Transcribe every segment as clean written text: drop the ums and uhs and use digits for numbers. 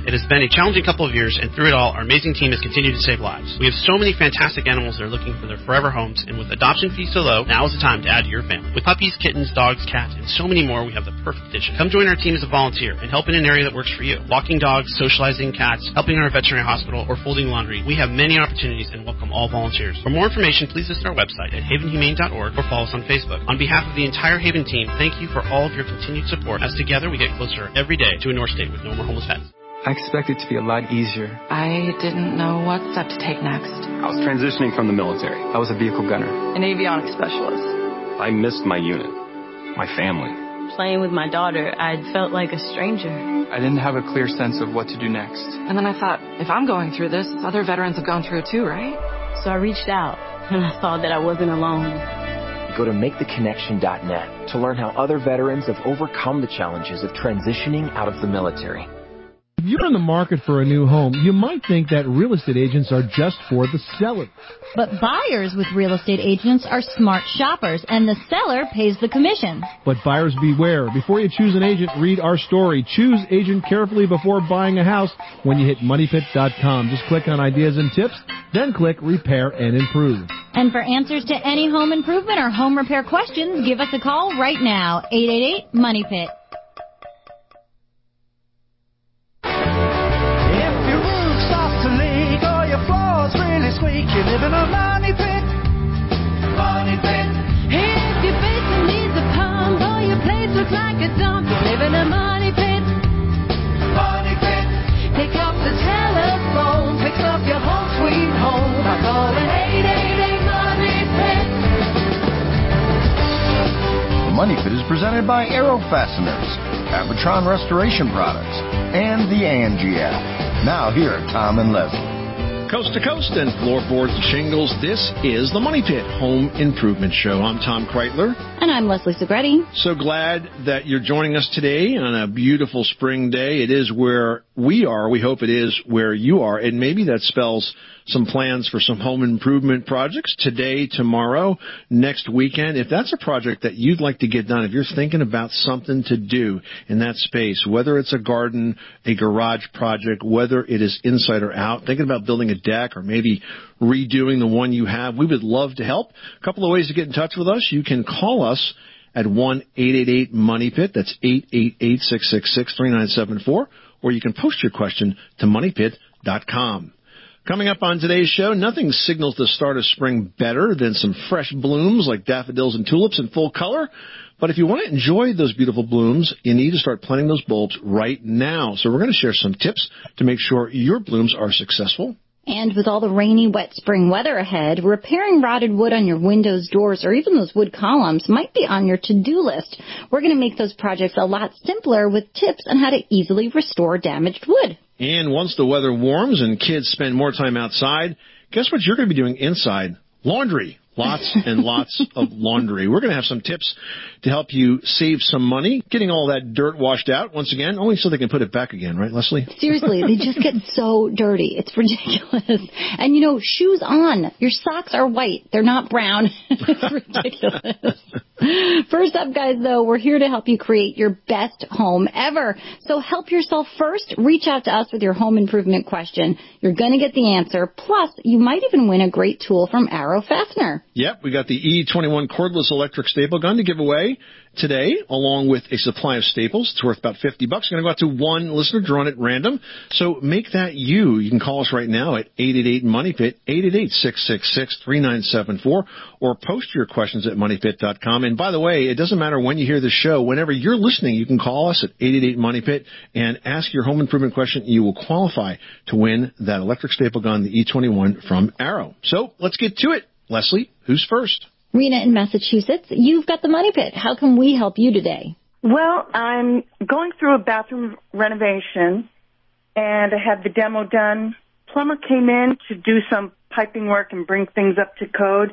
It has been a challenging couple of years, and through it all, our amazing team has continued to save lives. We have so many fantastic animals that are looking for their forever homes, and with adoption fees so low, now is the time to add to your family. With puppies, kittens, dogs, cats, and so many more, we have the perfect addition. Come join our team as a volunteer and help in an area that works for you. Walking dogs, socializing cats, helping our veterinary hospital, or folding laundry. We have many opportunities and welcome all volunteers. For more information, please visit our website at havenhumane.org or follow us on Facebook. On behalf of the entire Haven team, thank you for all of your continued support, as together we get closer every day to a North State with no more homeless pets. I expected it to be a lot easier. I didn't know what step to take next. I was transitioning from the military. I was a vehicle gunner. An avionics specialist. I missed my unit, my family. Playing with my daughter, I felt like a stranger. I didn't have a clear sense of what to do next. And then I thought, if I'm going through this, other veterans have gone through it too, right? So I reached out, and I saw that I wasn't alone. Go to MakeTheConnection.net to learn how other veterans have overcome the challenges of transitioning out of the military. If you're in the market for a new home, you might think that real estate agents are just for the seller. But buyers with real estate agents are smart shoppers, and the seller pays the commission. But buyers beware. Before you choose an agent, read our story. Choose agent carefully before buying a house when you hit MoneyPit.com. Just click on Ideas and Tips, then click Repair and Improve. And for answers to any home improvement or home repair questions, give us a call right now, 888-MONEYPIT. Squeak, you live in a money pit. Money pit. If your basement needs a pump or your place looks like a dump, you live in a money pit. Money pit. Pick up the telephone, fix up your home sweet home by calling 888 Money Pit. The Money Pit is presented by Aero Fasteners, Avatron Restoration Products, and the Angie app. Now here are Tom and Leslie. Coast to coast and floorboards and shingles, this is the Money Pit Home Improvement Show. I'm Tom Kreitler. And I'm Leslie Segretti. So glad that you're joining us today on a beautiful spring day. It is where we are. We hope it is where you are. And maybe that spells some plans for some home improvement projects today, tomorrow, next weekend. If that's a project that you'd like to get done, if you're thinking about something to do in that space, whether it's a garden, a garage project, whether it is inside or out, thinking about building a deck or maybe redoing the one you have, we would love to help. A couple of ways to get in touch with us. You can call us at 1-888-MONEYPIT. That's 888-666-3974. Or you can post your question to moneypit.com. Coming up on today's show, nothing signals the start of spring better than some fresh blooms like daffodils and tulips in full color. But if you want to enjoy those beautiful blooms, you need to start planting those bulbs right now. So we're going to share some tips to make sure your blooms are successful. And with all the rainy, wet spring weather ahead, repairing rotted wood on your windows, doors, or even those wood columns might be on your to-do list. We're going to make those projects a lot simpler with tips on how to easily restore damaged wood. And once the weather warms and kids spend more time outside, guess what you're going to be doing inside? Laundry. Lots and lots of laundry. We're going to have some tips to help you save some money, getting all that dirt washed out, once again, only so they can put it back again, right, Leslie? Seriously, they just get so dirty. It's ridiculous. And, you know, shoes on. Your socks are white. They're not brown. It's ridiculous. First up, guys, though, we're here to help you create your best home ever. So help yourself first. Reach out to us with your home improvement question. You're going to get the answer. Plus, you might even win a great tool from Aero Fastener. Yep, we got the E21 cordless electric staple gun to give away today, along with a supply of staples. It's worth about $50. Going to go out to one listener drawn at random. So make that you. You can call us right now at 888-MONEYPIT, 888-666-3974, or post your questions at moneypit.com. And by the way, it doesn't matter when you hear the show. Whenever you're listening, you can call us at 888-MONEYPIT and ask your home improvement question. You will qualify to win that electric staple gun, the E21 from Aero. So let's get to it. Leslie, who's first? Rena in Massachusetts, you've got the Money Pit. How can we help you today? Well, I'm going through a bathroom renovation, and I had the demo done. Plumber came in to do some piping work and bring things up to code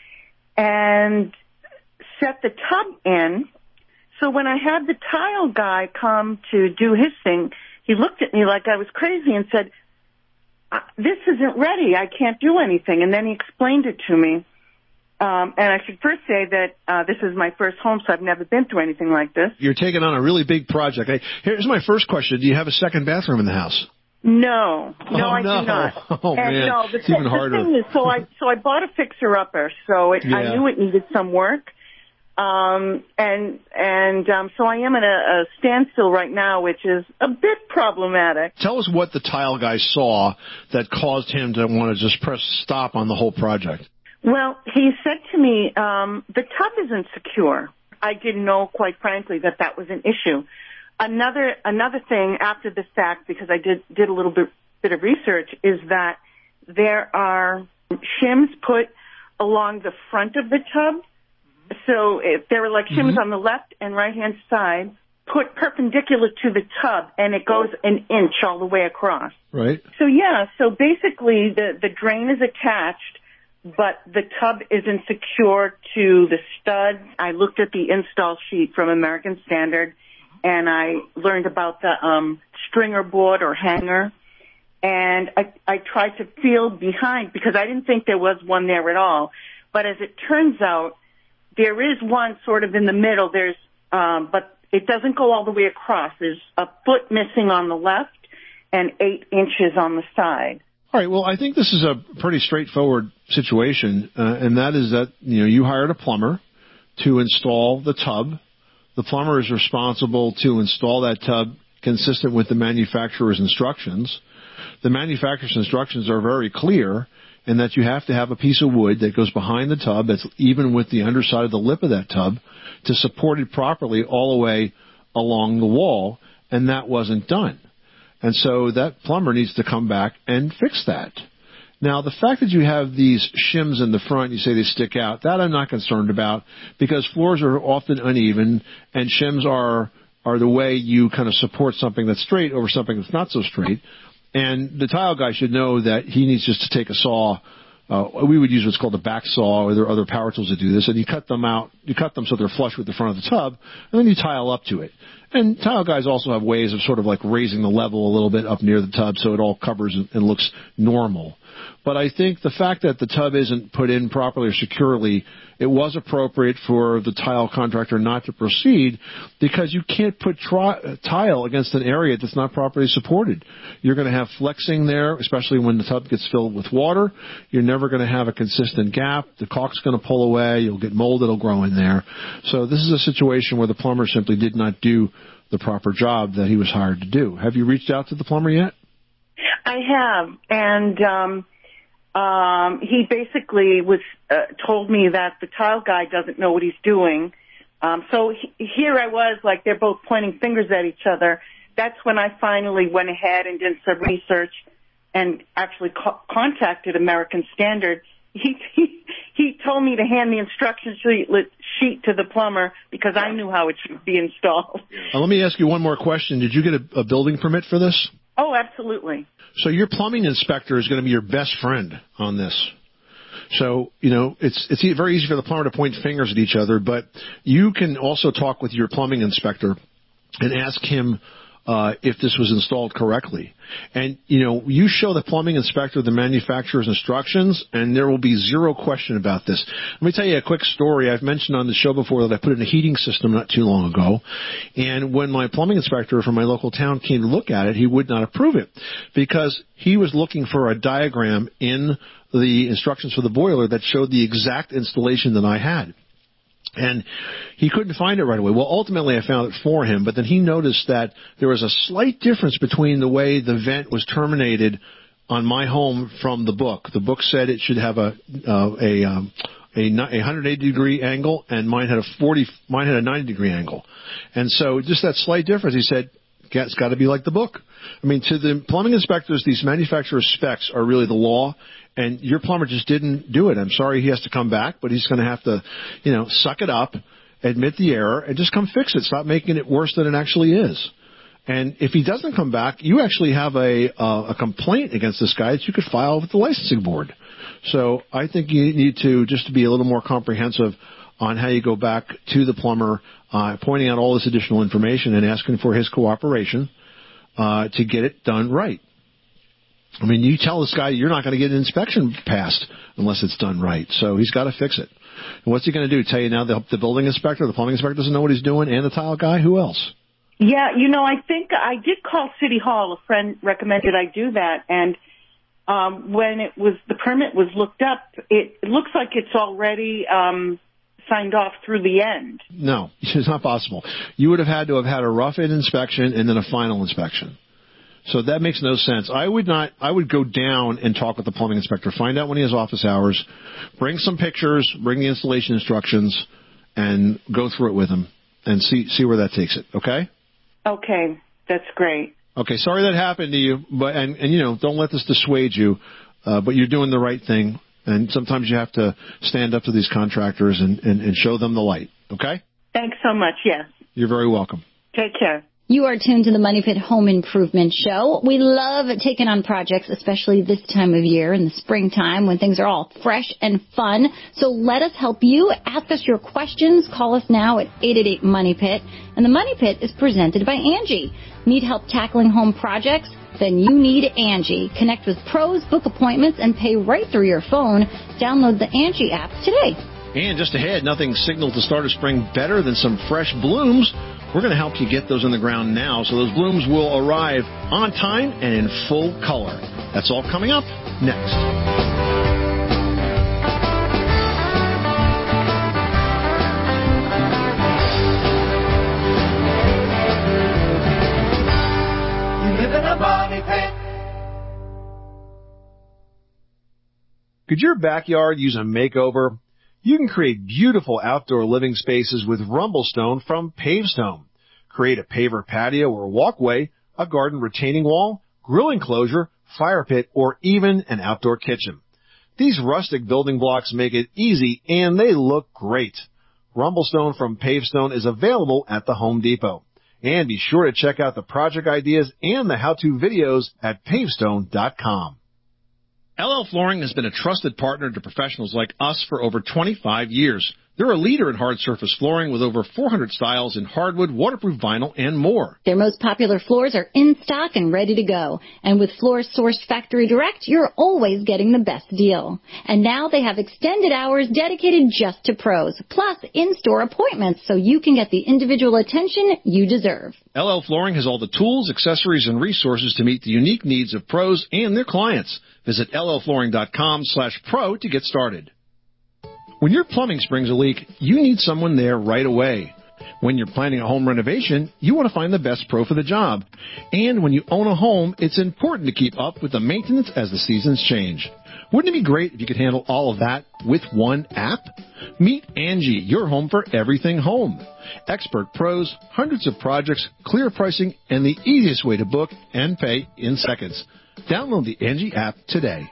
and set the tub in. So when I had the tile guy come to do his thing, he looked at me like I was crazy and said, "This isn't ready. I can't do anything." And then he explained it to me. And I should first say that this is my first home, so I've never been through anything like this. You're taking on a really big project. Here's my first question. Do you have a second bathroom in the house? No, I no. do not. Oh, and man. no, It's even harder. The thing is, so I bought a fixer-upper, so I knew it needed some work. So I am at a standstill right now, which is a bit problematic. Tell us what the tile guy saw that caused him to want to just press stop on the whole project. Well, he said to me, the tub isn't secure. I didn't know, quite frankly, that was an issue. Another thing after the fact, because I did a little bit of research, is that there are shims put along the front of the tub. So if there were like shims on the left and right-hand side, put perpendicular to the tub, and it goes an inch all the way across. Right. So basically the drain is attached, but the tub isn't secured to the studs. I looked at the install sheet from American Standard, and I learned about the stringer board or hanger. And I tried to feel behind because I didn't think there was one there at all. But as it turns out, there is one sort of in the middle. There's, but it doesn't go all the way across. There's a foot missing on the left and 8 inches on the side. All right. Well, I think this is a pretty straightforward situation, and that is that you hired a plumber to install the tub. The plumber is responsible to install that tub consistent with the manufacturer's instructions. The manufacturer's instructions are very clear in that you have to have a piece of wood that goes behind the tub that's even with the underside of the lip of that tub to support it properly all the way along the wall, and that wasn't done. And so that plumber needs to come back and fix that. Now, the fact that you have these shims in the front, you say they stick out, that I'm not concerned about because floors are often uneven and shims are the way you kind of support something that's straight over something that's not so straight. And the tile guy should know that he needs just to take a saw. We would use what's called a back saw, or there are other power tools that do this, and you cut them out. You cut them so they're flush with the front of the tub, and then you tile up to it. And tile guys also have ways of sort of like raising the level a little bit up near the tub so it all covers and looks normal. But I think the fact that the tub isn't put in properly or securely, it was appropriate for the tile contractor not to proceed because you can't put tile against an area that's not properly supported. You're going to have flexing there, especially when the tub gets filled with water. You're never going to have a consistent gap. The caulk's going to pull away. You'll get mold that'll grow in there. So this is a situation where the plumber simply did not do the proper job that he was hired to do. Have you reached out to the plumber yet? I have, and he basically told me that the tile guy doesn't know what he's doing. So here I was, like they're both pointing fingers at each other. That's when I finally went ahead and did some research and actually contacted American Standard. He told me to hand the instruction sheet to the plumber because I knew how it should be installed. Let me ask you one more question. Did you get a building permit for this? Oh, absolutely. So your plumbing inspector is going to be your best friend on this. So, it's very easy for the plumber to point fingers at each other, but you can also talk with your plumbing inspector and ask him if this was installed correctly. And, you show the plumbing inspector the manufacturer's instructions, and there will be zero question about this. Let me tell you a quick story. I've mentioned on the show before that I put in a heating system not too long ago, and when my plumbing inspector from my local town came to look at it, he would not approve it because he was looking for a diagram in the instructions for the boiler that showed the exact installation that I had. And he couldn't find it right away. Well, ultimately I found it for him, but then he noticed that there was a slight difference between the way the vent was terminated on my home from the book. The book said it should have a 180-degree angle, and mine had a 90-degree angle. And so just that slight difference, he said, it's got to be like the book. I mean, to the plumbing inspectors, these manufacturer's specs are really the law, and your plumber just didn't do it. I'm sorry he has to come back, but he's going to have to, suck it up, admit the error, and just come fix it. Stop making it worse than it actually is. And if he doesn't come back, you actually have a complaint against this guy that you could file with the licensing board. So I think you need to just be a little more comprehensive on how you go back to the plumber, pointing out all this additional information and asking for his cooperation to get it done right. I mean, you tell this guy you're not going to get an inspection passed unless it's done right. So he's got to fix it. And what's he going to do? Tell you now the building inspector, the plumbing inspector doesn't know what he's doing, and the tile guy? Who else? Yeah, I think I did call City Hall. A friend recommended I do that, and when the permit was looked up, it looks like it's already signed off through the end. No, it's not possible. You would have had to have had a rough-in inspection and then a final inspection. So that makes no sense. I would go down and talk with the plumbing inspector, find out when he has office hours, bring some pictures, bring the installation instructions, and go through it with him and see where that takes it, okay? Okay, that's great. Okay, sorry that happened to you, but and don't let this dissuade you, but you're doing the right thing, and sometimes you have to stand up to these contractors and show them the light, okay? Thanks so much, yes. You're very welcome. Take care. You are tuned to the Money Pit Home Improvement Show. We love taking on projects, especially this time of year in the springtime when things are all fresh and fun. So let us help you. Ask us your questions. Call us now at 888-MONEY-PIT. And the Money Pit is presented by Angie. Need help tackling home projects? Then you need Angie. Connect with pros, book appointments, and pay right through your phone. Download the Angie app today. And just ahead, nothing signals the start of spring better than some fresh blooms. We're going to help you get those in the ground now so those blooms will arrive on time and in full color. That's all coming up next. You live in a money pit. Could your backyard use a makeover? You can create beautiful outdoor living spaces with Rumblestone from Pavestone. Create a paver patio or walkway, a garden retaining wall, grill enclosure, fire pit, or even an outdoor kitchen. These rustic building blocks make it easy and they look great. Rumblestone from Pavestone is available at the Home Depot. And be sure to check out the project ideas and the how-to videos at pavestone.com. LL Flooring has been a trusted partner to professionals like us for over 25 years. They're a leader in hard surface flooring with over 400 styles in hardwood, waterproof vinyl, and more. Their most popular floors are in stock and ready to go. And with floors sourced factory direct, you're always getting the best deal. And now they have extended hours dedicated just to pros, plus in-store appointments so you can get the individual attention you deserve. LL Flooring has all the tools, accessories, and resources to meet the unique needs of pros and their clients. Visit llflooring.com/pro to get started. When your plumbing springs a leak, you need someone there right away. When you're planning a home renovation, you want to find the best pro for the job. And when you own a home, it's important to keep up with the maintenance as the seasons change. Wouldn't it be great if you could handle all of that with one app? Meet Angie, your home for everything home. Expert pros, hundreds of projects, clear pricing, and the easiest way to book and pay in seconds. Download the Angie app today.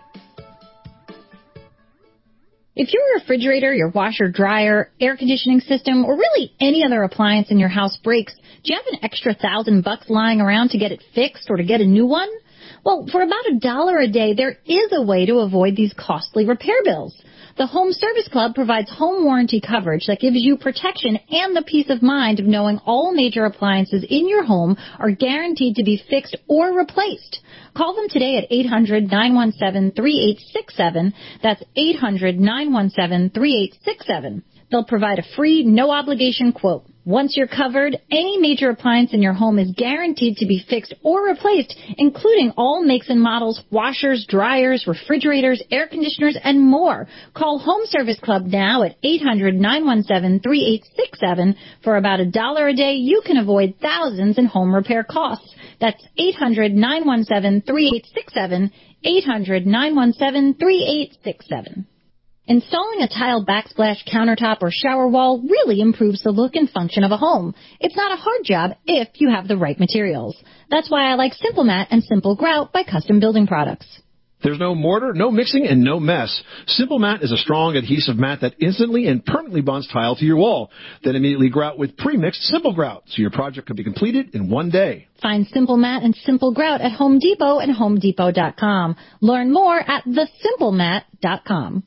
If your refrigerator, your washer, dryer, air conditioning system, or really any other appliance in your house breaks, do you have an extra $1,000 lying around to get it fixed or to get a new one? Well, for about $1 a day, there is a way to avoid these costly repair bills. The Home Service Club provides home warranty coverage that gives you protection and the peace of mind of knowing all major appliances in your home are guaranteed to be fixed or replaced. Call them today at 800-917-3867. That's 800-917-3867. They'll provide a free, no-obligation quote. Once you're covered, any major appliance in your home is guaranteed to be fixed or replaced, including all makes and models, washers, dryers, refrigerators, air conditioners, and more. Call Home Service Club now at 800-917-3867. For about $1 a day, you can avoid thousands in home repair costs. That's 800-917-3867, 800-917-3867. Installing a tile backsplash countertop or shower wall really improves the look and function of a home. It's not a hard job if you have the right materials. That's why I like Simple Mat and Simple Grout by Custom Building Products. There's no mortar, no mixing, and no mess. Simple Mat is a strong adhesive mat that instantly and permanently bonds tile to your wall. Then immediately grout with pre-mixed Simple Grout, so your project can be completed in one day. Find Simple Mat and Simple Grout at Home Depot and HomeDepot.com. Learn more at thesimplemat.com.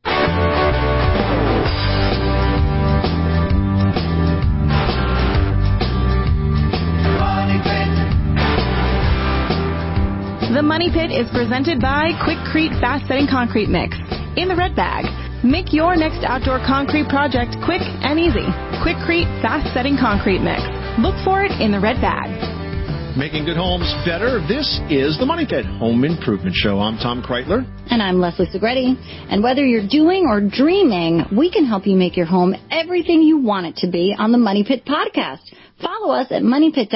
The Money Pit is presented by Quikrete Fast Setting Concrete Mix in the red bag. Make your next outdoor concrete project quick and easy. Quikrete Fast Setting Concrete Mix. Look for it in the red bag. Making good homes better. This is the Money Pit Home Improvement Show. I'm Tom Kreitler. And I'm Leslie Segretti. And whether you're doing or dreaming, we can help you make your home everything you want it to be on the Money Pit Podcast. Follow us at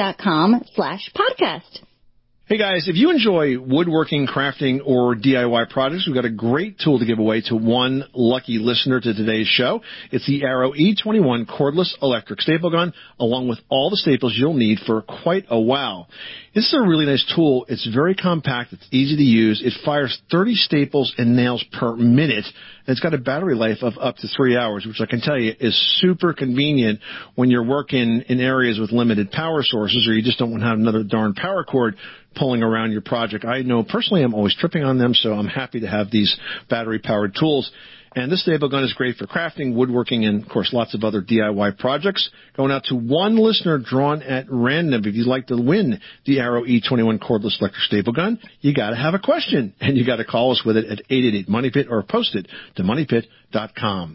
moneypit.com/podcast. Hey guys, if you enjoy woodworking, crafting, or DIY projects, we've got a great tool to give away to one lucky listener to today's show. It's the Arrow E21 cordless electric staple gun, along with all the staples you'll need for quite a while. This is a really nice tool. It's very compact. It's easy to use. It fires 30 staples and nails per minute. And it's got a battery life of up to 3 hours, which I can tell you is super convenient when you're working in areas with limited power sources or you just don't want to have another darn power cord pulling around your project. I know personally I'm always tripping on them, so I'm happy to have these battery-powered tools. And this staple gun is great for crafting, woodworking, and, of course, lots of other DIY projects. Going out to one listener drawn at random. If you'd like to win the Arrow E21 cordless electric staple gun, you got to have a question, and you got to call us with it at 888-MONEYPIT or post it to moneypit.com.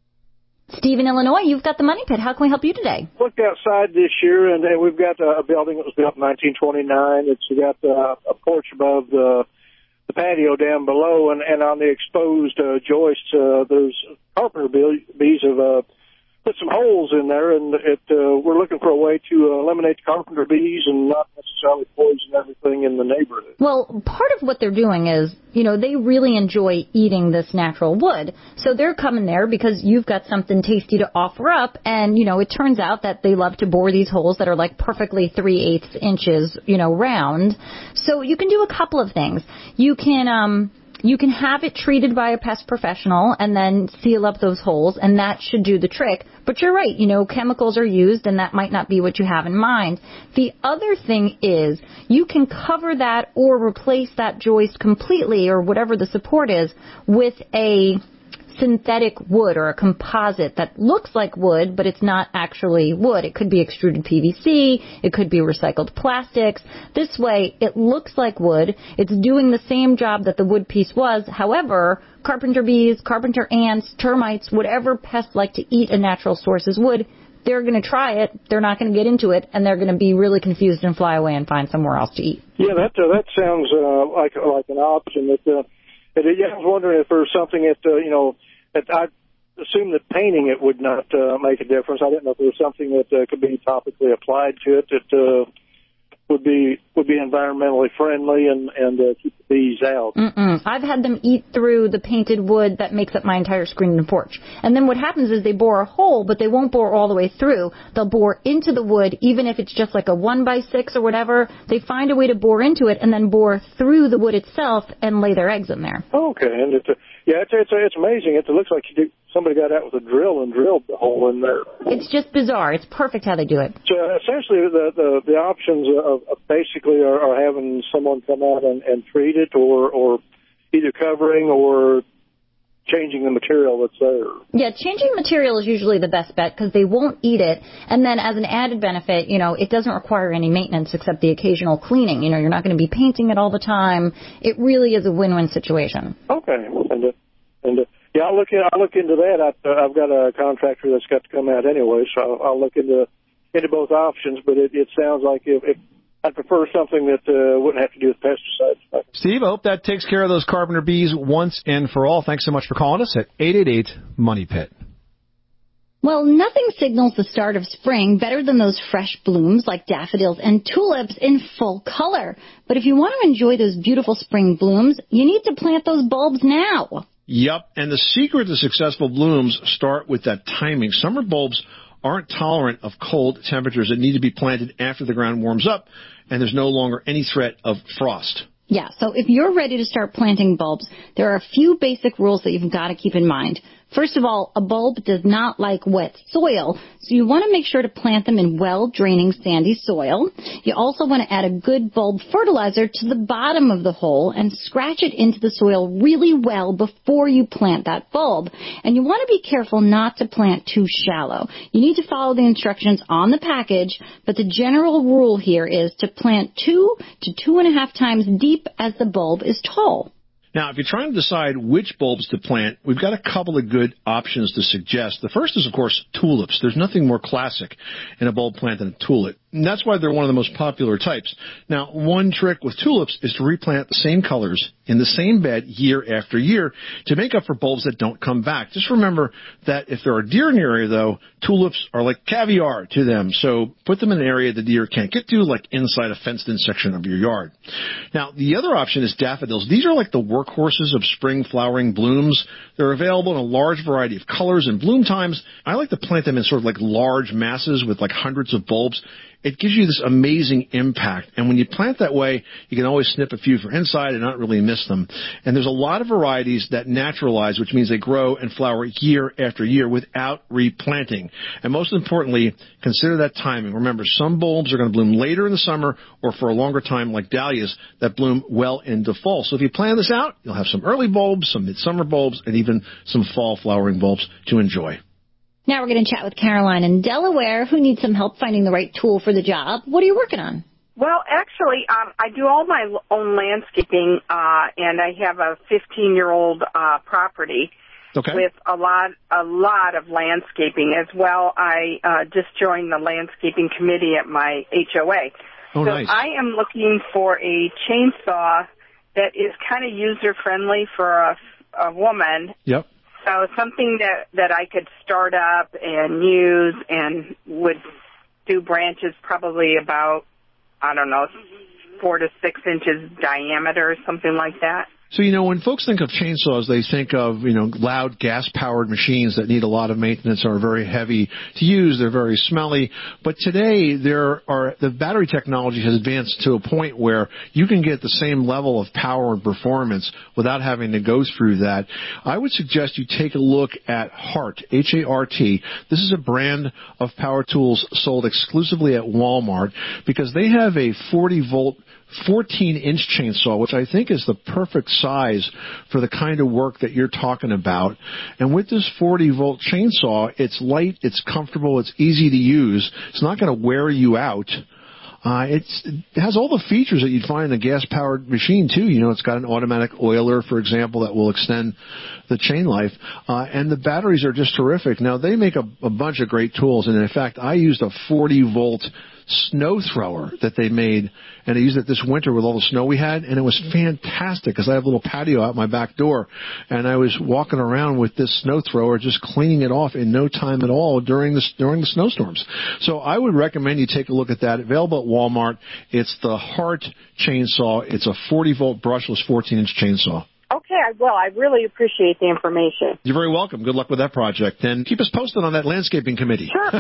Steve in Illinois, you've got the Money Pit. How can we help you today? Looked outside this year, and we've got a building that was built in 1929. It's got a porch above the patio down below, and on the exposed joists, there's carpenter bees have put some holes in there, and we're looking for a way to eliminate the carpenter bees and not necessarily poison everything in the neighborhood. Well, part of what they're doing is, they really enjoy eating this natural wood. So they're coming there because you've got something tasty to offer up. And, it turns out that they love to bore these holes that are like perfectly 3/8 inches, round. So you can do a couple of things. You can have it treated by a pest professional and then seal up those holes, and that should do the trick. But you're right, chemicals are used, and that might not be what you have in mind. The other thing is you can cover that or replace that joist completely, or whatever the support is, with a synthetic wood or a composite that looks like wood, but it's not actually wood. It could be extruded PVC. It could be recycled plastics. This way, it looks like wood. It's doing the same job that the wood piece was. However, carpenter bees, carpenter ants, termites, whatever pests like to eat a natural source as wood, they're going to try it. They're not going to get into it, and they're going to be really confused and fly away and find somewhere else to eat. Yeah, that sounds like an option. I was wondering if there's something that I assume that painting it would not make a difference. I didn't know if there was something that could be topically applied to it that would be environmentally friendly and keep the bees out. I've had them eat through the painted wood that makes up my entire screen and porch. And then what happens is they bore a hole, but they won't bore all the way through. They'll bore into the wood, even if it's just like a 1x6 or whatever. They find a way to bore into it and then bore through the wood itself and lay their eggs in there. Okay, and it's amazing. It looks like somebody got out with a drill and drilled the hole in there. It's just bizarre. It's perfect how they do it. So essentially, the options of basically are having someone come out and treat it, or either covering or changing the material that's there. Yeah, changing material is usually the best bet because they won't eat it. And then as an added benefit, it doesn't require any maintenance except the occasional cleaning. You're not going to be painting it all the time. It really is a win-win situation. Okay. Yeah, I'll look into that. I've got a contractor that's got to come out anyway, so I'll look into both options. But it sounds like if I'd prefer something that wouldn't have to do with pesticides. Steve, I hope that takes care of those carpenter bees once and for all. Thanks so much for calling us at 888-MONEYPIT. Well, nothing signals the start of spring better than those fresh blooms like daffodils and tulips in full color. But if you want to enjoy those beautiful spring blooms, you need to plant those bulbs now. Yep, and the secret to successful blooms start with that timing. Summer bulbs aren't tolerant of cold temperatures that need to be planted after the ground warms up and there's no longer any threat of frost. Yeah, so if you're ready to start planting bulbs, there are a few basic rules that you've got to keep in mind. First of all, a bulb does not like wet soil, so you want to make sure to plant them in well-draining sandy soil. You also want to add a good bulb fertilizer to the bottom of the hole and scratch it into the soil really well before you plant that bulb. And you want to be careful not to plant too shallow. You need to follow the instructions on the package, but the general rule here is to plant 2 to 2.5 times deep as the bulb is tall. Now, if you're trying to decide which bulbs to plant, we've got a couple of good options to suggest. The first is, of course, tulips. There's nothing more classic in a bulb plant than a tulip. And that's why they're one of the most popular types. Now, one trick with tulips is to replant the same colors in the same bed year after year to make up for bulbs that don't come back. Just remember that if there are deer in your area, though, tulips are like caviar to them. So put them in an area the deer can't get to, like inside a fenced-in section of your yard. Now, the other option is daffodils. These are like the workhorses of spring flowering blooms. They're available in a large variety of colors and bloom times. I like to plant them in sort of like large masses with like hundreds of bulbs. It gives you this amazing impact. And when you plant that way, you can always snip a few for inside and not really miss them. And there's a lot of varieties that naturalize, which means they grow and flower year after year without replanting. And most importantly, consider that timing. Remember, some bulbs are going to bloom later in the summer or for a longer time, like dahlias, that bloom well into fall. So if you plan this out, you'll have some early bulbs, some midsummer bulbs, and even some fall flowering bulbs to enjoy. Now we're going to chat with Caroline in Delaware, who needs some help finding the right tool for the job. What are you working on? Well, actually, I do all my own landscaping, and I have a 15-year-old property with a lot of landscaping as well. I just joined the landscaping committee at my HOA. Oh, so nice. I am looking for a chainsaw that is kind of user-friendly for a woman. Yep. So something that I could start up and use and would do branches probably about, 4 to 6 inches diameter, something like that. So, when folks think of chainsaws, they think of, loud gas-powered machines that need a lot of maintenance, are very heavy to use, they're very smelly. But today, the battery technology has advanced to a point where you can get the same level of power and performance without having to go through that. I would suggest you take a look at HART, H-A-R-T. This is a brand of power tools sold exclusively at Walmart because they have a 40-volt 14-inch chainsaw, which I think is the perfect size for the kind of work that you're talking about. And with this 40-volt chainsaw, it's light, it's comfortable, it's easy to use. It's not going to wear you out. It has all the features that you'd find in a gas-powered machine, too. It's got an automatic oiler, for example, that will extend the chain life. And the batteries are just terrific. Now, they make a bunch of great tools. And, in fact, I used a 40-volt snow thrower that they made, and I used it this winter with all the snow we had, and it was fantastic because I have a little patio out my back door, and I was walking around with this snow thrower just cleaning it off in no time at all during the snowstorms. So I would recommend you take a look at that. Available at Walmart. It's the HART chainsaw. It's a 40-volt brushless 14-inch chainsaw. Okay, I will. I really appreciate the information. You're very welcome. Good luck with that project. And keep us posted on that landscaping committee. Sure.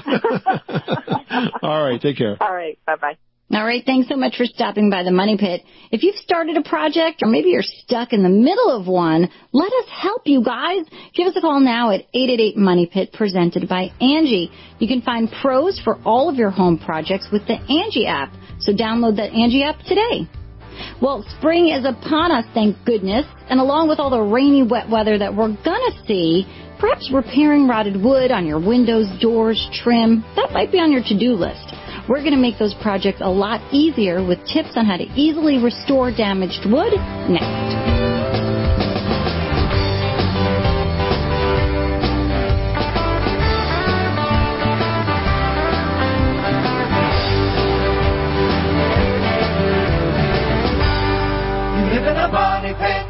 All right, take care. All right, bye-bye. All right, thanks so much for stopping by the Money Pit. If you've started a project or maybe you're stuck in the middle of one, let us help you guys. Give us a call now at 888-MONEY-PIT, presented by Angie. You can find pros for all of your home projects with the Angie app. So download that Angie app today. Well, spring is upon us, thank goodness, and along with all the rainy, wet weather that we're gonna see, perhaps repairing rotted wood on your windows, doors, trim, that might be on your to-do list. We're gonna make those projects a lot easier with tips on how to easily restore damaged wood next. Money Pit.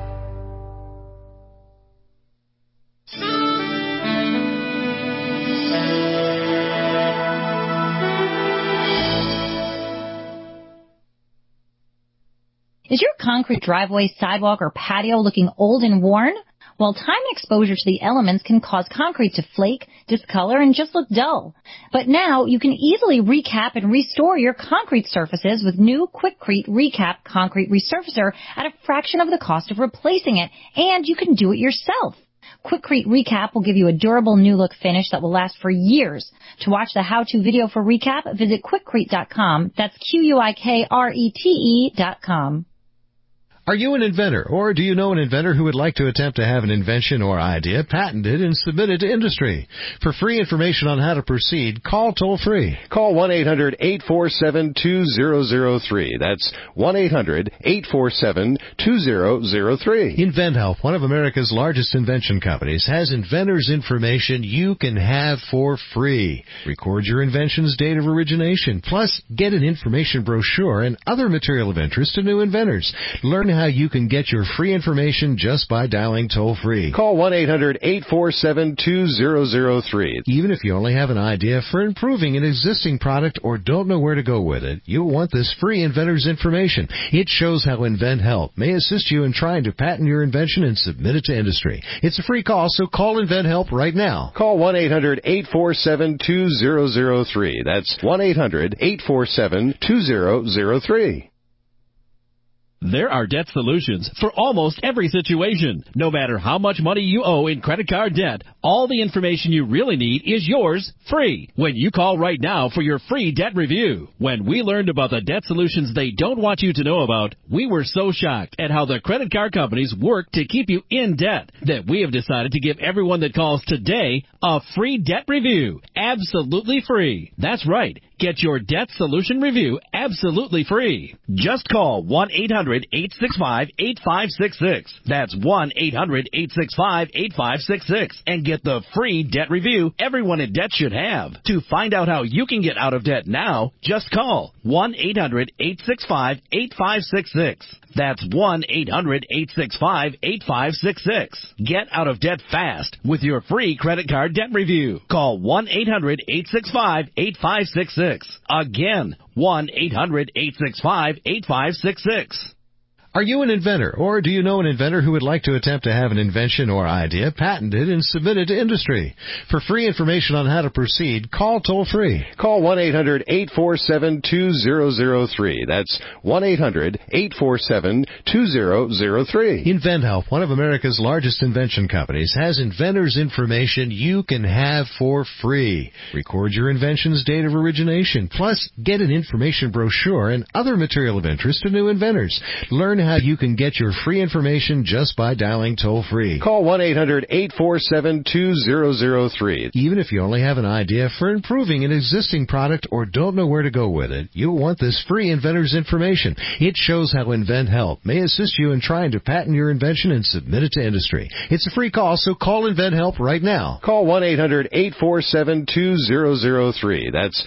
Is your concrete driveway, sidewalk, or patio looking old and worn? Well, time and exposure to the elements can cause concrete to flake, discolor, and just look dull. But now you can easily recap and restore your concrete surfaces with new Quikrete Recap Concrete Resurfacer at a fraction of the cost of replacing it, and you can do it yourself. Quikrete Recap will give you a durable new look finish that will last for years. To watch the how-to video for Recap, visit Quikrete.com. That's Quikrete.com. Are you an inventor, or do you know an inventor who would like to attempt to have an invention or idea patented and submitted to industry? For free information on how to proceed, call toll-free. Call 1-800-847-2003. That's 1-800-847-2003. InventHelp, one of America's largest invention companies, has inventors' information you can have for free. Record your invention's date of origination, plus get an information brochure and other material of interest to new inventors. Learn how you can get your free information just by dialing toll-free. Call 1-800-847-2003. Even if you only have an idea for improving an existing product or don't know where to go with it, you'll want this free inventor's information. It shows how InventHelp may assist you in trying to patent your invention and submit it to industry. It's a free call, so call InventHelp right now. Call 1-800-847-2003. That's 1-800-847-2003. There are debt solutions for almost every situation. No matter how much money you owe in credit card debt, all the information you really need is yours free when you call right now for your free debt review. When we learned about the debt solutions they don't want you to know about, we were so shocked at how the credit card companies work to keep you in debt that we have decided to give everyone that calls today a free debt review. Absolutely free. That's right. Get your debt solution review absolutely free. Just call 1-800-865-8566. That's 1-800-865-8566 and get the free debt review everyone in debt should have. To find out how you can get out of debt now, just call 1-800-865-8566. That's 1-800-865-8566. Get out of debt fast with your free credit card debt review. Call 1-800-865-8566. Again, 1-800-865-8566. Are you an inventor, or do you know an inventor who would like to attempt to have an invention or idea patented and submitted to industry? For free information on how to proceed, call toll-free. Call 1-800-847-2003. That's 1-800-847-2003. InventHelp, one of America's largest invention companies, has inventors' information you can have for free. Record your invention's date of origination, plus get an information brochure and other material of interest to new inventors. Learn how you can get your free information just by dialing toll-free. Call 1-800-847-2003. Even if you only have an idea for improving an existing product or don't know where to go with it, you'll want this free inventor's information. It shows how InventHelp may assist you in trying to patent your invention and submit it to industry. It's a free call, so call InventHelp right now. Call 1-800-847-2003. That's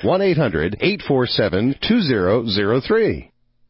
1-800-847-2003.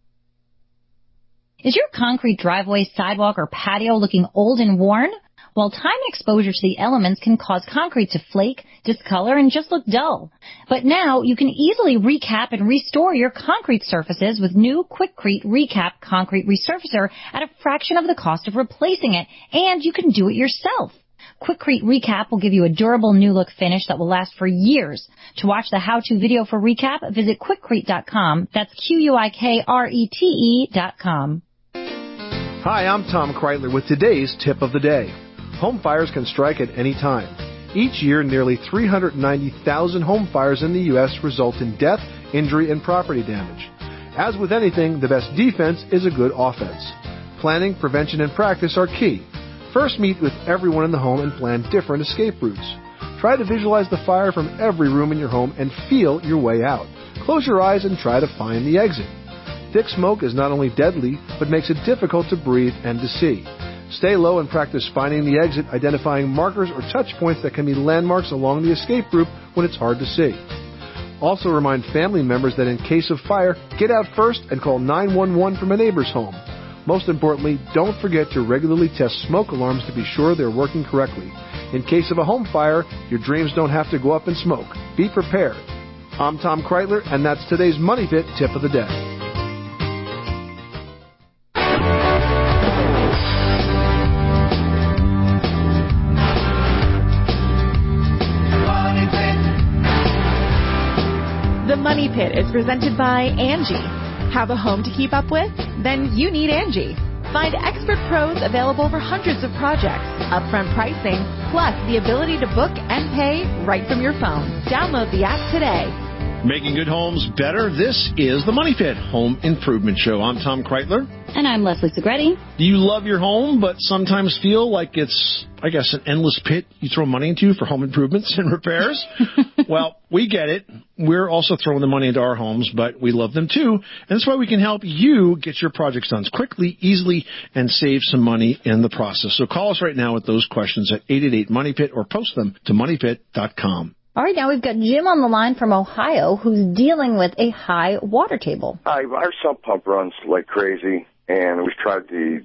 Is your concrete driveway, sidewalk, or patio looking old and worn? Well, time exposure to the elements can cause concrete to flake, discolor, and just look dull. But now you can easily recap and restore your concrete surfaces with new Quikrete Recap Concrete Resurfacer at a fraction of the cost of replacing it, and you can do it yourself. Quikrete Recap will give you a durable new look finish that will last for years. To watch the how-to video for Recap, visit Quikrete.com. That's Quikrete.com. Hi, I'm Tom Kreitler with today's tip of the day. Home fires can strike at any time. Each year, nearly 390,000 home fires in the U.S. result in death, injury, and property damage. As with anything, the best defense is a good offense. Planning, prevention, and practice are key. First, meet with everyone in the home and plan different escape routes. Try to visualize the fire from every room in your home and feel your way out. Close your eyes and try to find the exit. Thick smoke is not only deadly, but makes it difficult to breathe and to see. Stay low and practice finding the exit, identifying markers or touch points that can be landmarks along the escape route when it's hard to see. Also remind family members that in case of fire, get out first and call 911 from a neighbor's home. Most importantly, don't forget to regularly test smoke alarms to be sure they're working correctly. In case of a home fire, your dreams don't have to go up in smoke. Be prepared. I'm Tom Kreitler, and that's today's Money Pit Tip of the Day. The Money Pit is presented by Angie. Have a home to keep up with? Then you need Angie. Find expert pros available for hundreds of projects, upfront pricing, plus the ability to book and pay right from your phone. Download the app today. Making good homes better. This is the Money Pit Home Improvement Show. I'm Tom Kreitler. And I'm Leslie Segretti. Do you love your home but sometimes feel like it's, I guess, an endless pit you throw money into for home improvements and repairs? Well, we get it. We're also throwing the money into our homes, but we love them too. And that's why we can help you get your projects done quickly, easily, and save some money in the process. So call us right now with those questions at 888-MONEYPIT or post them to moneypit.com. All right, now we've got Jim on the line from Ohio who's dealing with a high water table. Hi, our sump pump runs like crazy, and we've tried to,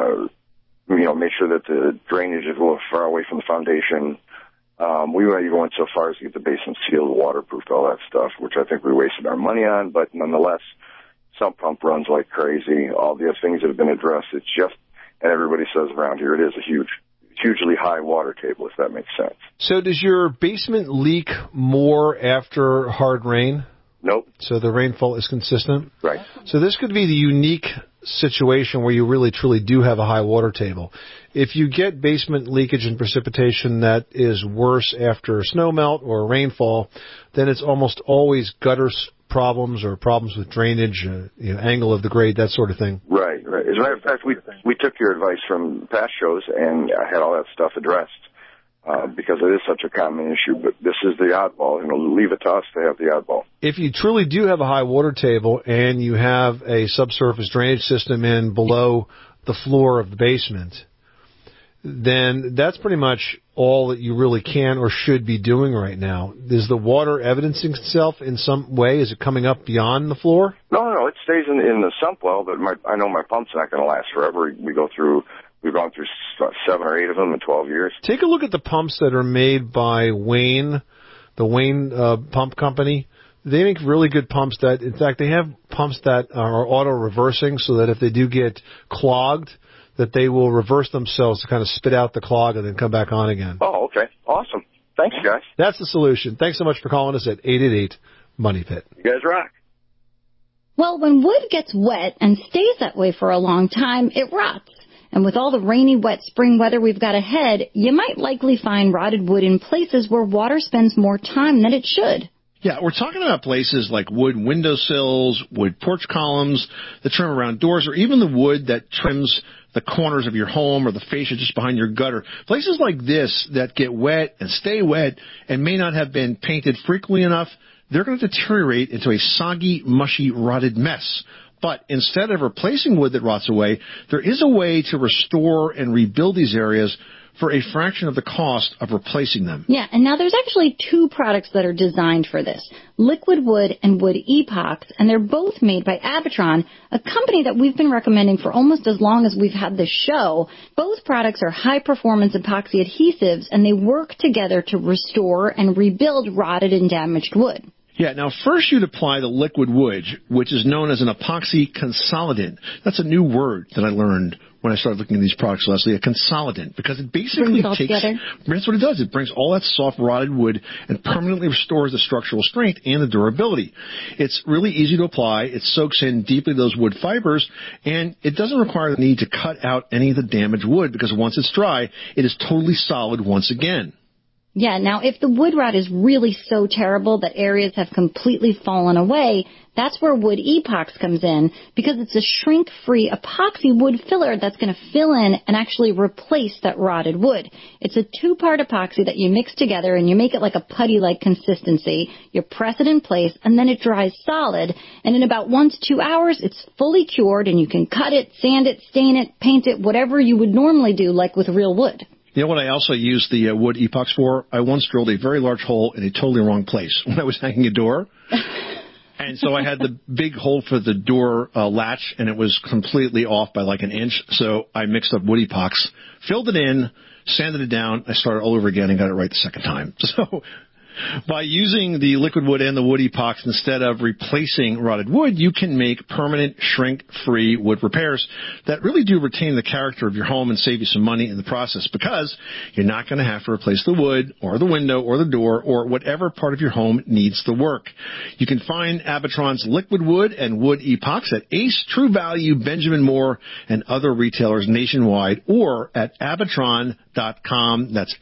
make sure that the drainage is a little far away from the foundation. We might be going so far as to get the basement sealed, waterproofed, all that stuff, which I think we wasted our money on, but nonetheless, sump pump runs like crazy. All the things that have been addressed, it's just, and everybody says around here, it is a hugely high water table, if that makes sense. So does your basement leak more after hard rain? Nope. So the rainfall is consistent? Right. So this could be the unique situation where you really, truly do have a high water table. If you get basement leakage and precipitation that is worse after snow melt or rainfall, then it's almost always gutter problems or problems with drainage, angle of the grade, that sort of thing. Right. As a matter of fact, we took your advice from past shows, and I had all that stuff addressed because it is such a common issue. But this is the oddball. Leave it to us to have the oddball. If you truly do have a high water table and you have a subsurface drainage system in below the floor of the basement, then that's pretty much all that you really can or should be doing right now. Is the water evidencing itself in some way? Is it coming up beyond the floor? No, it stays in the sump well, but I know my pump's not going to last forever. We've gone through 7 or 8 of them in 12 years. Take a look at the pumps that are made by Wayne, the Wayne Pump Company. They make really good pumps that, in fact, they have pumps that are auto-reversing so that if they do get clogged, that they will reverse themselves to kind of spit out the clog and then come back on again. Oh, okay. Awesome. Thanks, guys. That's the solution. Thanks so much for calling us at 888-MONEYPIT. You guys rock. Well, when wood gets wet and stays that way for a long time, it rots. And with all the rainy, wet spring weather we've got ahead, you might likely find rotted wood in places where water spends more time than it should. Yeah, we're talking about places like wood windowsills, wood porch columns, the trim around doors, or even the wood that trims the corners of your home or the fascia just behind your gutter. Places like this that get wet and stay wet and may not have been painted frequently enough, they're going to deteriorate into a soggy, mushy, rotted mess. But instead of replacing wood that rots away, there is a way to restore and rebuild these areas for a fraction of the cost of replacing them. Yeah, and now there's actually 2 products that are designed for this, Liquid Wood and Wood Epox, and they're both made by Abatron, a company that we've been recommending for almost as long as we've had this show. Both products are high-performance epoxy adhesives, and they work together to restore and rebuild rotted and damaged wood. Yeah, now first you'd apply the liquid wood, which is known as an epoxy consolidant. That's a new word that I learned when I started looking at these products, Leslie, a consolidant, because it basically that's what it does. It brings all that soft rotted wood and permanently restores the structural strength and the durability. It's really easy to apply. It soaks in deeply those wood fibers, and it doesn't require the need to cut out any of the damaged wood because once it's dry, it is totally solid once again. Yeah, now if the wood rot is really so terrible that areas have completely fallen away, that's where Wood Epox comes in, because it's a shrink-free epoxy wood filler that's going to fill in and actually replace that rotted wood. It's a 2-part epoxy that you mix together and you make it like a putty-like consistency. You press it in place and then it dries solid, and in about 1 to 2 hours it's fully cured and you can cut it, sand it, stain it, paint it, whatever you would normally do like with real wood. You know what I also used the wood epox for? I once drilled a very large hole in a totally wrong place when I was hanging a door. And so I had the big hole for the door latch, and it was completely off by like an inch. So I mixed up wood epox, filled it in, sanded it down. I started all over again and got it right the second time. So by using the liquid wood and the wood epox instead of replacing rotted wood, you can make permanent shrink-free wood repairs that really do retain the character of your home and save you some money in the process, because you're not going to have to replace the wood or the window or the door or whatever part of your home needs the work. You can find Abatron's liquid wood and wood epox at Ace, True Value, Benjamin Moore, and other retailers nationwide, or at Abatron.com. That's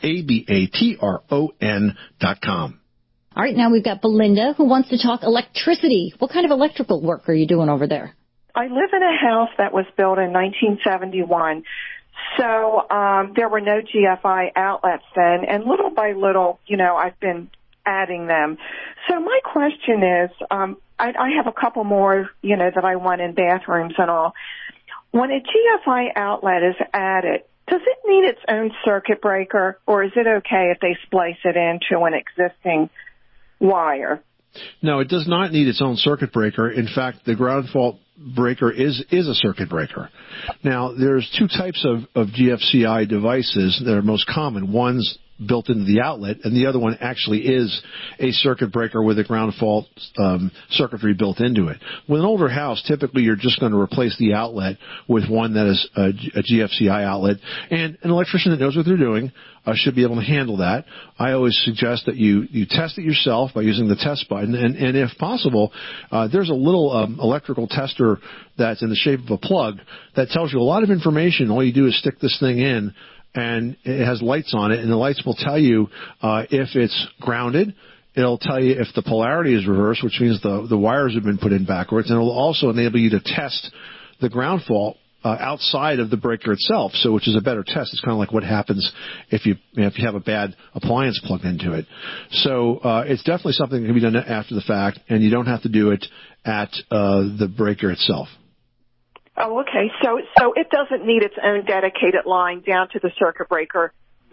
ABATRON.com. All right, now we've got Belinda who wants to talk electricity. What kind of electrical work are you doing over there? I live in a house that was built in 1971. So there were no GFI outlets then, and little by little, I've been adding them. So my question is, I have a couple more, that I want in bathrooms and all. When a GFI outlet is added, does it need its own circuit breaker, or is it okay if they splice it into an existing wire? No, it does not need its own circuit breaker. In fact, the ground fault breaker is a circuit breaker. Now, there's two types of GFCI devices that are most common. One's built into the outlet, and the other one actually is a circuit breaker with a ground fault circuitry built into it. With an older house, typically you're just going to replace the outlet with one that is a GFCI outlet, and an electrician that knows what they're doing should be able to handle that. I always suggest that you test it yourself by using the test button, and if possible, there's a little electrical tester that's in the shape of a plug that tells you a lot of information. All you do is stick this thing in, and it has lights on it, and the lights will tell you if it's grounded. It'll tell you if the polarity is reversed, which means the wires have been put in backwards, and it will also enable you to test the ground fault outside of the breaker itself, which is a better test. It's kind of like what happens if you have a bad appliance plugged into it. So it's definitely something that can be done after the fact, and you don't have to do it at the breaker itself. Oh, okay. So it doesn't need its own dedicated line down to the circuit breaker.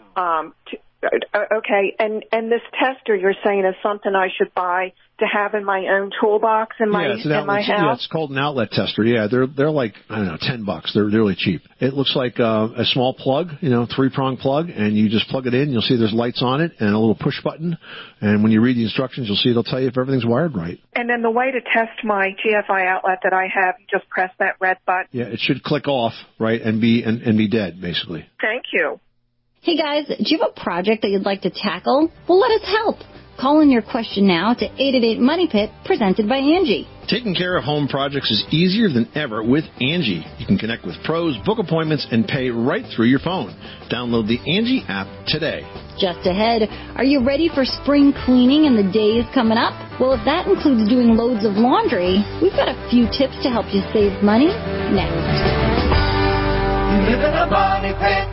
Okay. And this tester you're saying is something I should buy to have in my own toolbox in my house? Yeah, it's called an outlet tester. Yeah, they're like, I don't know, $10. They're really cheap. It looks like a small plug, 3-prong plug, and you just plug it in. You'll see there's lights on it and a little push button. And when you read the instructions, you'll see it'll tell you if everything's wired right. And then the way to test my GFI outlet that I have, you just press that red button. Yeah, it should click off, right, and be dead, basically. Thank you. Hey guys, do you have a project that you'd like to tackle? Well, let us help. Call in your question now to 888-MONEY-PIT, presented by Angie. Taking care of home projects is easier than ever with Angie. You can connect with pros, book appointments, and pay right through your phone. Download the Angie app today. Just ahead, are you ready for spring cleaning and the days coming up? Well, if that includes doing loads of laundry, we've got a few tips to help you save money next. You live in a money pit.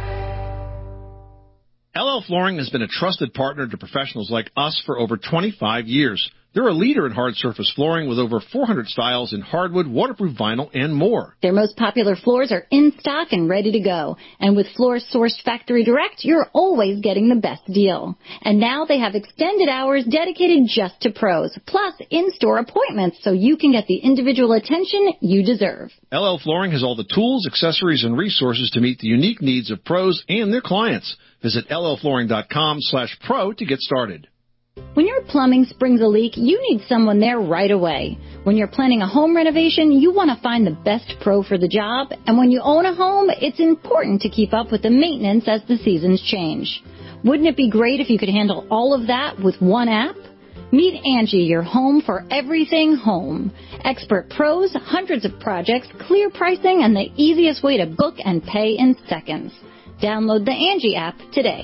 LL Flooring has been a trusted partner to professionals like us for over 25 years. They're a leader in hard surface flooring with over 400 styles in hardwood, waterproof vinyl, and more. Their most popular floors are in stock and ready to go. And with floors sourced factory direct, you're always getting the best deal. And now they have extended hours dedicated just to pros, plus in-store appointments so you can get the individual attention you deserve. LL Flooring has all the tools, accessories, and resources to meet the unique needs of pros and their clients. Visit llflooring.com/pro to get started. When your plumbing springs a leak, you need someone there right away. When you're planning a home renovation, you want to find the best pro for the job. And when you own a home, it's important to keep up with the maintenance as the seasons change. Wouldn't it be great if you could handle all of that with one app? Meet Angie, your home for everything home. Expert pros, hundreds of projects, clear pricing, and the easiest way to book and pay in seconds. Download the Angie app today.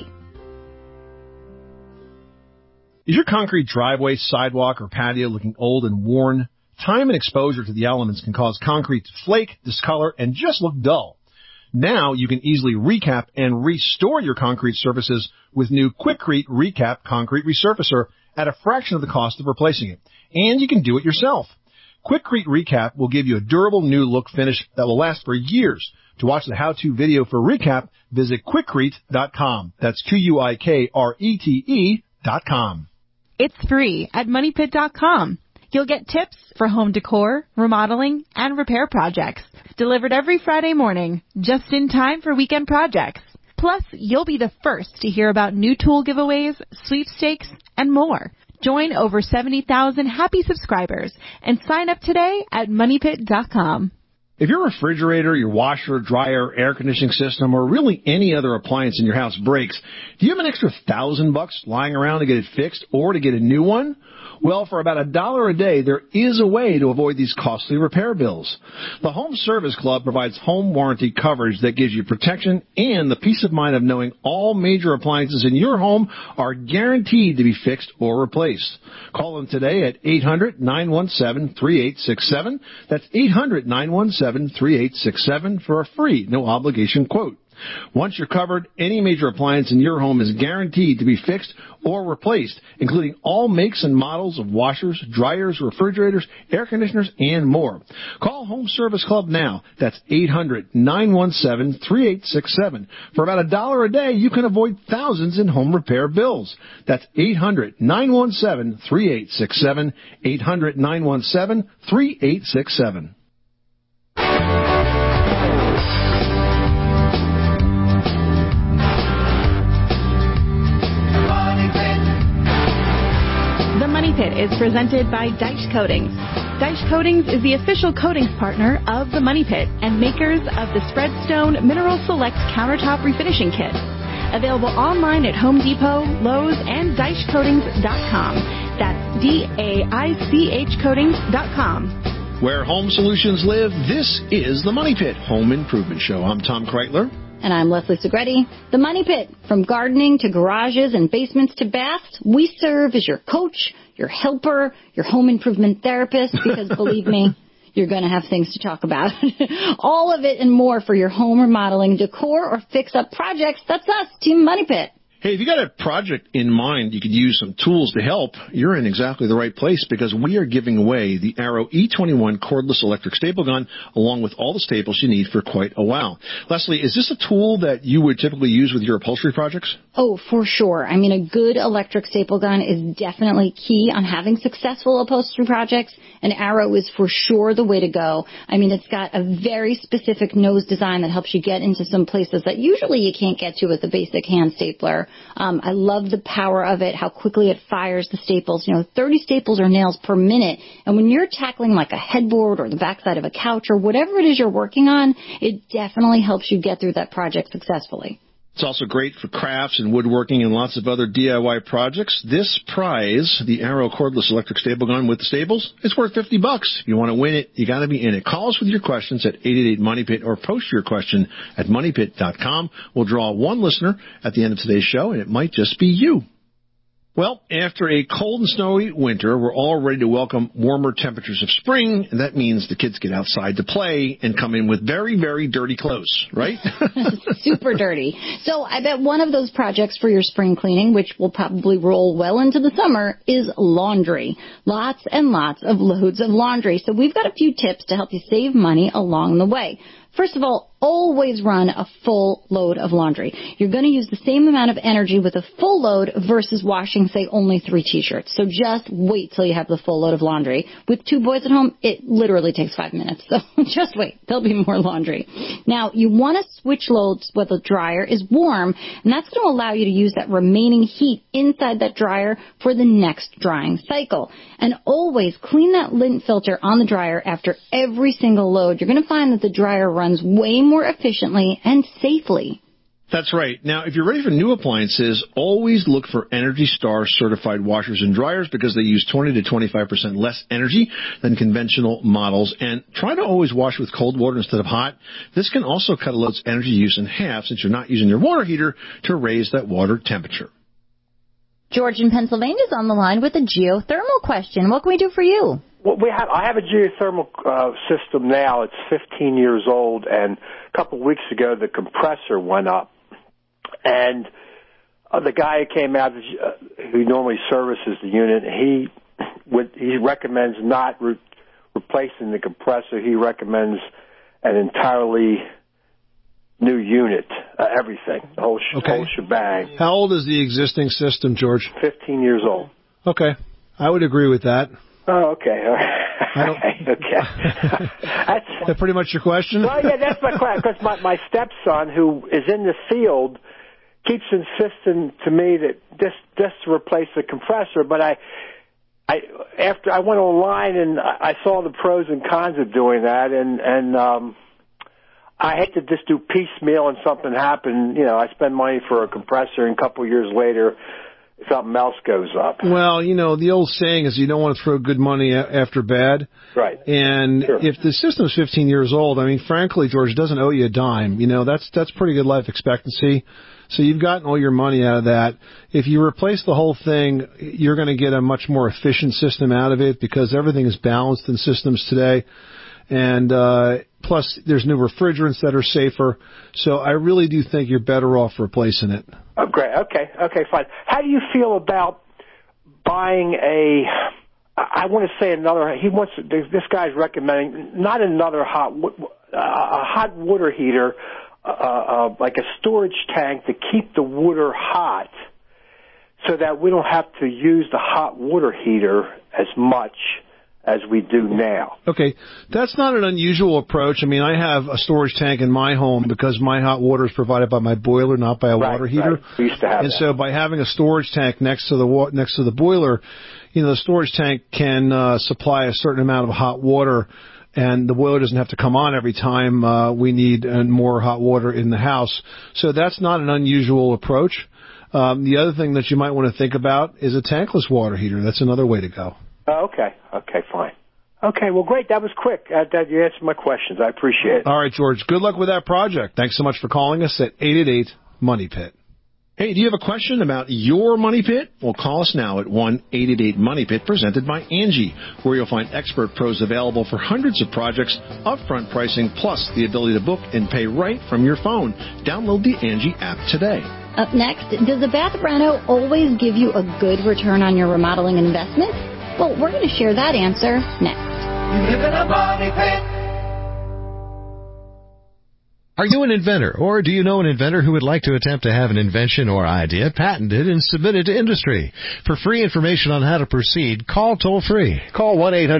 Is your concrete driveway, sidewalk, or patio looking old and worn? Time and exposure to the elements can cause concrete to flake, discolor, and just look dull. Now you can easily recap and restore your concrete surfaces with new Quikrete Recap Concrete Resurfacer at a fraction of the cost of replacing it. And you can do it yourself. Quikrete Recap will give you a durable new look finish that will last for years. To watch the how-to video for Recap, visit Quikrete.com. That's Quikrete.com. It's free at MoneyPit.com. You'll get tips for home decor, remodeling, and repair projects delivered every Friday morning, just in time for weekend projects. Plus, you'll be the first to hear about new tool giveaways, sweepstakes, and more. Join over 70,000 happy subscribers and sign up today at MoneyPit.com. If your refrigerator, your washer, dryer, air conditioning system, or really any other appliance in your house breaks, do you have an extra $1,000 lying around to get it fixed or to get a new one? Well, for about $1 a day, there is a way to avoid these costly repair bills. The Home Service Club provides home warranty coverage that gives you protection and the peace of mind of knowing all major appliances in your home are guaranteed to be fixed or replaced. Call them today at 800-917-3867. That's 800-917-3867 for a free, no-obligation quote. Once you're covered, any major appliance in your home is guaranteed to be fixed or replaced, including all makes and models of washers, dryers, refrigerators, air conditioners, and more. Call Home Service Club now. That's 800-917-3867. For about $1 a day, you can avoid thousands in home repair bills. That's 800-917-3867, 800-917-3867. Pit is presented by Deitch Coatings. Deitch Coatings is the official coatings partner of the Money Pit and makers of the Spreadstone Mineral Select Countertop Refinishing Kit. Available online at Home Depot, Lowe's, and DeitchCoatings.com. That's DAICH Coatings.com. Where home solutions live, this is the Money Pit Home Improvement Show. I'm Tom Kreitler. And I'm Leslie Segretti. The Money Pit, from gardening to garages and basements to baths, we serve as your coach, your helper, your home improvement therapist, because believe me, you're going to have things to talk about. All of it and more for your home remodeling, decor, or fix-up projects. That's us, Team Money Pit. Hey, if you got a project in mind you could use some tools to help, you're in exactly the right place because we are giving away the Arrow E21 cordless electric staple gun along with all the staples you need for quite a while. Leslie, is this a tool that you would typically use with your upholstery projects? Oh, for sure. I mean, a good electric staple gun is definitely key on having successful upholstery projects, and Arrow is for sure the way to go. I mean, it's got a very specific nose design that helps you get into some places that usually you can't get to with a basic hand stapler. I love the power of it, how quickly it fires the staples. 30 staples or nails per minute. And when you're tackling like a headboard or the backside of a couch or whatever it is you're working on, it definitely helps you get through that project successfully. It's also great for crafts and woodworking and lots of other DIY projects. This prize, the Arrow cordless electric staple gun with the staples, it's worth $50. If you want to win it, you got to be in it. Call us with your questions at 888-MONEYPIT or post your question at moneypit.com. We'll draw one listener at the end of today's show, and it might just be you. Well, after a cold and snowy winter, we're all ready to welcome warmer temperatures of spring, and that means the kids get outside to play and come in with very, very dirty clothes, right? Super dirty. So I bet one of those projects for your spring cleaning, which will probably roll well into the summer, is laundry. Lots and lots of loads of laundry. So we've got a few tips to help you save money along the way. First of all, always run a full load of laundry. You're going to use the same amount of energy with a full load versus washing, say, only 3 T-shirts. So just wait till you have the full load of laundry. With 2 boys at home, it literally takes 5 minutes. So just wait. There'll be more laundry. Now, you want to switch loads where the dryer is warm, and that's going to allow you to use that remaining heat inside that dryer for the next drying cycle. And always clean that lint filter on the dryer after every single load. You're going to find that the dryer runs way more efficiently and safely. That's right. Now, if you're ready for new appliances, always look for Energy Star certified washers and dryers because they use 20 to 25% less energy than conventional models. And try to always wash with cold water instead of hot. This can also cut a load's energy use in half since you're not using your water heater to raise that water temperature. George in Pennsylvania is on the line with a geothermal question. What can we do for you? Well, I have a geothermal system now. It's 15 years old, and a couple of weeks ago the compressor went up. And the guy who came out, who normally services the unit, he recommends not replacing the compressor. He recommends an entirely new unit, everything, the whole shebang. How old is the existing system, George? 15 years old. Okay. I would agree with that. Oh, okay. Okay. Is that pretty much your question? Well, yeah, that's my question. Because my stepson, who is in the field, keeps insisting to me that just to replace the compressor. But after I went online and I saw the pros and cons of doing that, and I hate to just do piecemeal and something happen. I spend money for a compressor, and a couple of years later, something else goes up. Well, the old saying is you don't want to throw good money after bad. Right. And if the system's 15 years old, frankly, George, it doesn't owe you a dime. That's pretty good life expectancy. So you've gotten all your money out of that. If you replace the whole thing, you're going to get a much more efficient system out of it because everything is balanced in systems today. And plus, there's new refrigerants that are safer. So I really do think you're better off replacing it. Oh, great. Okay, fine. How do you feel about buying I want to say this guy's recommending not another a hot water heater, like a storage tank to keep the water hot so that we don't have to use the hot water heater as much as we do now. Okay, that's not an unusual approach. I have a storage tank in my home because my hot water is provided by my boiler, not by a water heater. Right. We used to have and that. So by having a storage tank next to the boiler, the storage tank can supply a certain amount of hot water, and the boiler doesn't have to come on every time we need more hot water in the house. So that's not an unusual approach. The other thing that you might want to think about is a tankless water heater. That's another way to go. Oh, okay, fine. Okay, well, great. That was quick. You answered my questions. I appreciate it. All right, George. Good luck with that project. Thanks so much for calling us at 888-MONEY-PIT. Hey, do you have a question about your Money Pit? Well, call us now at 1-888-MONEY-PIT, presented by Angie, where you'll find expert pros available for hundreds of projects, upfront pricing, plus the ability to book and pay right from your phone. Download the Angie app today. Up next, does a bath reno always give you a good return on your remodeling investment? Well, we're going to share that answer next. You live in a money pit. Are you an inventor, or do you know an inventor who would like to attempt to have an invention or idea patented and submitted to industry? For free information on how to proceed, call toll-free. Call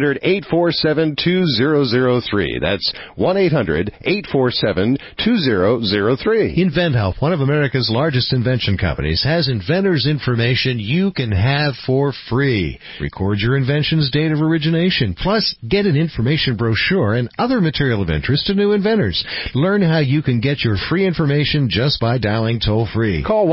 1-800-847-2003. That's 1-800-847-2003. InventHelp, one of America's largest invention companies, has inventors' information you can have for free. Record your invention's date of origination, plus get an information brochure and other material of interest to new inventors. Learn how you can get your free information just by dialing toll-free. Call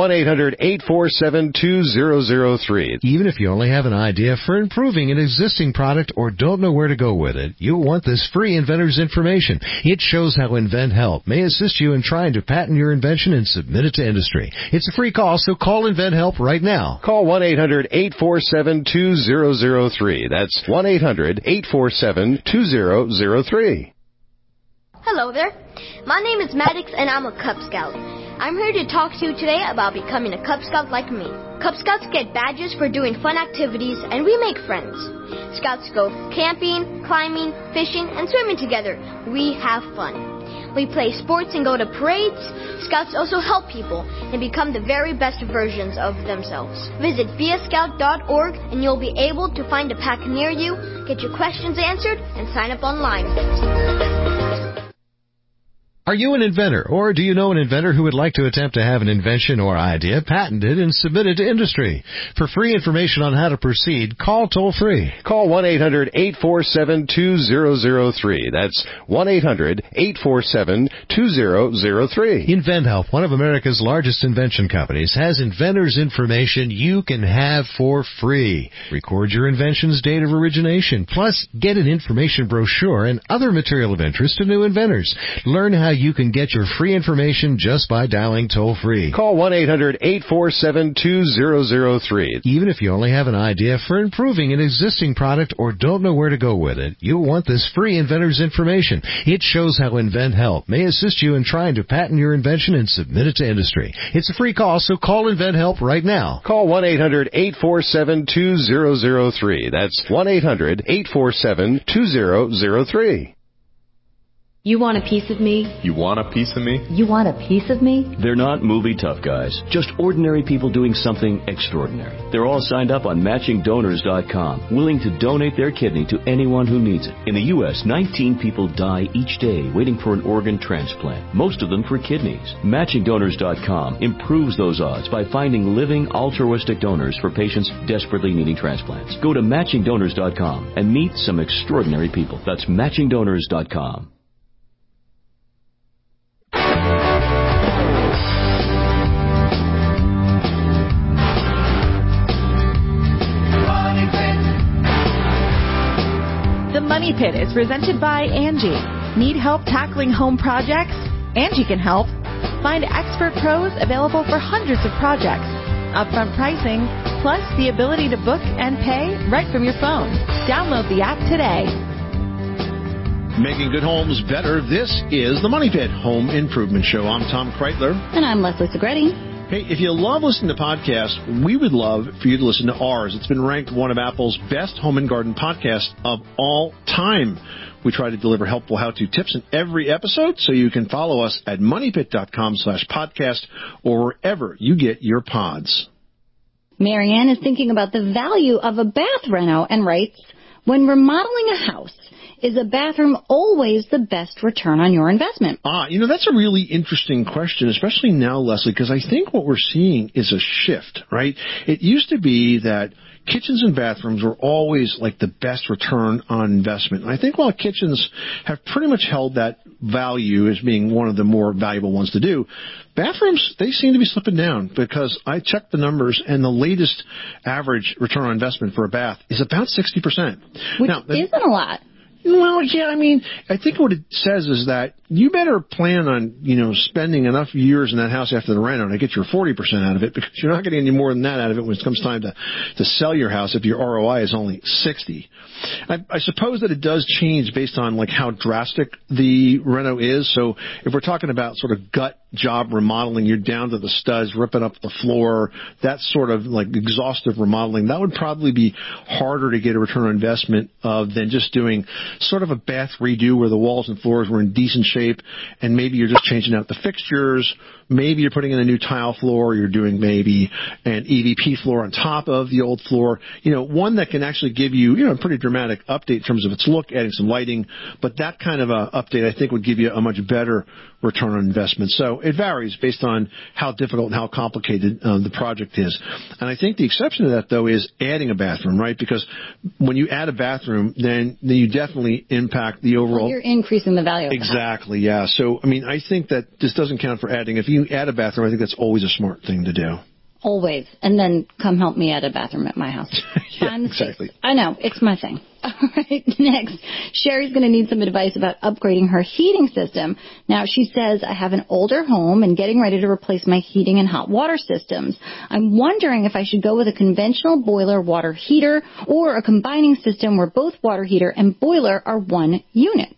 1-800-847-2003. Even if you only have an idea for improving an existing product or don't know where to go with it, you'll want this free inventor's information. It shows how InventHelp may assist you in trying to patent your invention and submit it to industry. It's a free call, so call InventHelp right now. Call 1-800-847-2003. That's 1-800-847-2003. Hello there. My name is Maddox and I'm a Cub Scout. I'm here to talk to you today about becoming a Cub Scout like me. Cub Scouts get badges for doing fun activities and we make friends. Scouts go camping, climbing, fishing, and swimming together. We have fun. We play sports and go to parades. Scouts also help people and become the very best versions of themselves. Visit viascout.org and you'll be able to find a pack near you, get your questions answered, and sign up online. Are you an inventor, or do you know an inventor who would like to attempt to have an invention or idea patented and submitted to industry? For free information on how to proceed, call toll-free. Call 1-800-847-2003. That's 1-800-847-2003. InventHelp, one of America's largest invention companies, has inventors' information you can have for free. Record your invention's date of origination, plus get an information brochure and other material of interest to new inventors. Learn how you can get your free information just by dialing toll-free. Call 1-800-847-2003. Even if you only have an idea for improving an existing product or don't know where to go with it, you'll want this free inventor's information. It shows how InventHelp may assist you in trying to patent your invention and submit it to industry. It's a free call, so call InventHelp right now. Call 1-800-847-2003. That's 1-800-847-2003. You want a piece of me? You want a piece of me? You want a piece of me? They're not movie tough guys, just ordinary people doing something extraordinary. They're all signed up on MatchingDonors.com, willing to donate their kidney to anyone who needs it. In the U.S., 19 people die each day waiting for an organ transplant, most of them for kidneys. MatchingDonors.com improves those odds by finding living altruistic donors for patients desperately needing transplants. Go to MatchingDonors.com and meet some extraordinary people. That's MatchingDonors.com. The Money Pit is presented by Angie. Need help tackling home projects? Angie can help. Find expert pros available for hundreds of projects. Upfront pricing, plus the ability to book and pay right from your phone. Download the app today. Making good homes better. This is the Money Pit Home Improvement Show. I'm Tom Kreitler. And I'm Leslie Segretti. Hey, if you love listening to podcasts, we would love for you to listen to ours. It's been ranked one of Apple's best home and garden podcasts of all time. We try to deliver helpful how-to tips in every episode, so you can follow us at moneypit.com/podcast or wherever you get your pods. Marianne is thinking about the value of a bath reno and writes, when remodeling a house, is a bathroom always the best return on your investment? That's a really interesting question, especially now, Leslie, because I think what we're seeing is a shift, right? It used to be that kitchens and bathrooms were always like the best return on investment. And I think while kitchens have pretty much held that value as being one of the more valuable ones to do, bathrooms, they seem to be slipping down, because I checked the numbers and the latest average return on investment for a bath is about 60%. Which isn't a lot. Well, yeah, I think what it says is that you better plan on, spending enough years in that house after the reno to get your 40% out of it, because you're not getting any more than that out of it when it comes time to sell your house if your ROI is only 60. I suppose that it does change based on like how drastic the reno is. So if we're talking about sort of gut job remodeling, you're down to the studs, ripping up the floor, that sort of like exhaustive remodeling, that would probably be harder to get a return on investment of than just doing sort of a bath redo where the walls and floors were in decent shape, and maybe you're just changing out the fixtures. Maybe you're putting in a new tile floor. You're doing maybe an EVP floor on top of the old floor. One that can actually give you, a pretty dramatic update in terms of its look, adding some lighting. But that kind of a update, I think, would give you a much better return on investment. So it varies based on how difficult and how complicated the project is. And I think the exception to that, though, is adding a bathroom, right? Because when you add a bathroom, then you definitely impact the overall. Well, you're increasing the value of Exactly, yeah. So, I think that this doesn't count for adding. If you add a bathroom, I think that's always a smart thing to do. Always. And then come help me add a bathroom at my house. Yeah, exactly. I know. It's my thing. All right. Next, Sherry's going to need some advice about upgrading her heating system. Now, she says, I have an older home and getting ready to replace my heating and hot water systems. I'm wondering if I should go with a conventional boiler water heater or a combining system where both water heater and boiler are one unit.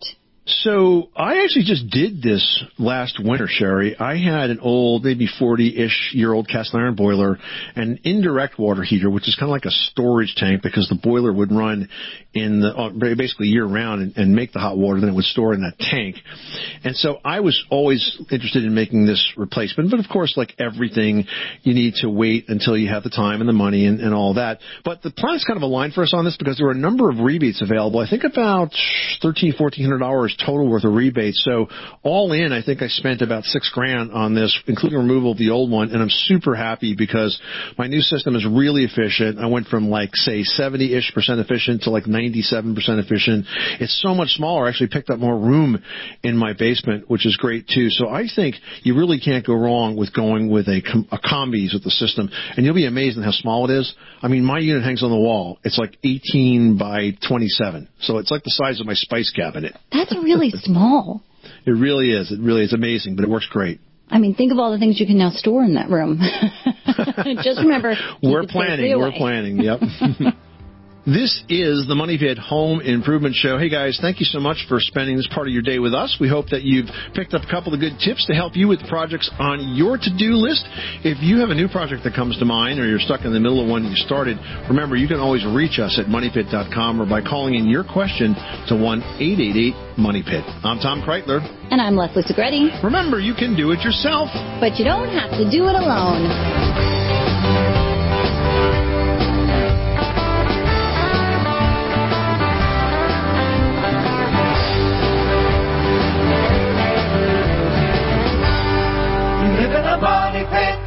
So I actually just did this last winter, Sherry. I had an old, maybe 40-ish-year-old cast iron boiler and an indirect water heater, which is kind of like a storage tank because the boiler would run in the basically year-round and make the hot water, then it would store in that tank. And so I was always interested in making this replacement. But, of course, like everything, you need to wait until you have the time and the money and all that. But the plan's kind of aligned for us on this because there were a number of rebates available. I think about $1,300, $1,400 total worth of rebates. So all in, I think I spent about $6,000 on this, including removal of the old one. And I'm super happy because my new system is really efficient. I went from like, say, 70-ish% efficient to like 97% efficient. It's so much smaller. I actually picked up more room in my basement, which is great too. So I think you really can't go wrong with going with a combis with the system. And you'll be amazed at how small it is. My unit hangs on the wall. It's like 18 by 27. So it's like the size of my spice cabinet. That's really small. It really is. It really is amazing, but it works great. Think of all the things you can now store in that room. Just remember, We're planning. Yep. This is the Money Pit Home Improvement Show. Hey, guys, thank you so much for spending this part of your day with us. We hope that you've picked up a couple of good tips to help you with projects on your to-do list. If you have a new project that comes to mind or you're stuck in the middle of one you started, remember, you can always reach us at moneypit.com or by calling in your question to 1-888-MONEYPIT. I'm Tom Kreitler. And I'm Leslie Segretti. Remember, you can do it yourself. But you don't have to do it alone. Money Pit.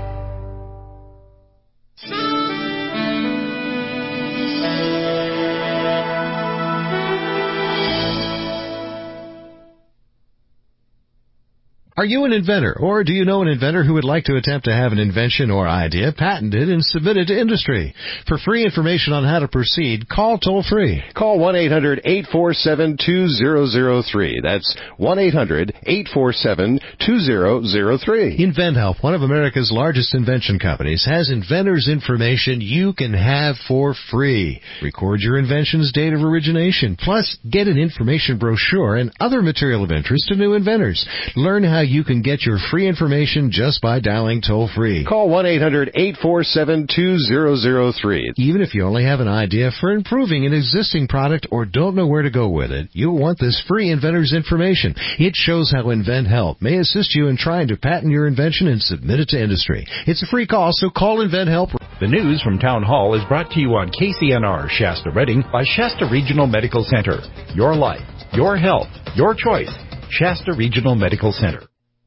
Are you an inventor, or do you know an inventor who would like to attempt to have an invention or idea patented and submitted to industry? For free information on how to proceed, call toll-free. Call 1-800-847-2003. That's 1-800-847-2003. InventHelp, one of America's largest invention companies, has inventors' information you can have for free. Record your invention's date of origination, plus get an information brochure and other material of interest to new inventors. Learn how you can get your free information just by dialing toll-free. Call 1-800-847-2003. Even if you only have an idea for improving an existing product or don't know where to go with it, you'll want this free inventor's information. It shows how InventHelp may assist you in trying to patent your invention and submit it to industry. It's a free call, so call InventHelp. The news from Town Hall is brought to you on KCNR Shasta Redding by Shasta Regional Medical Center. Your life, your health, your choice. Shasta Regional Medical Center.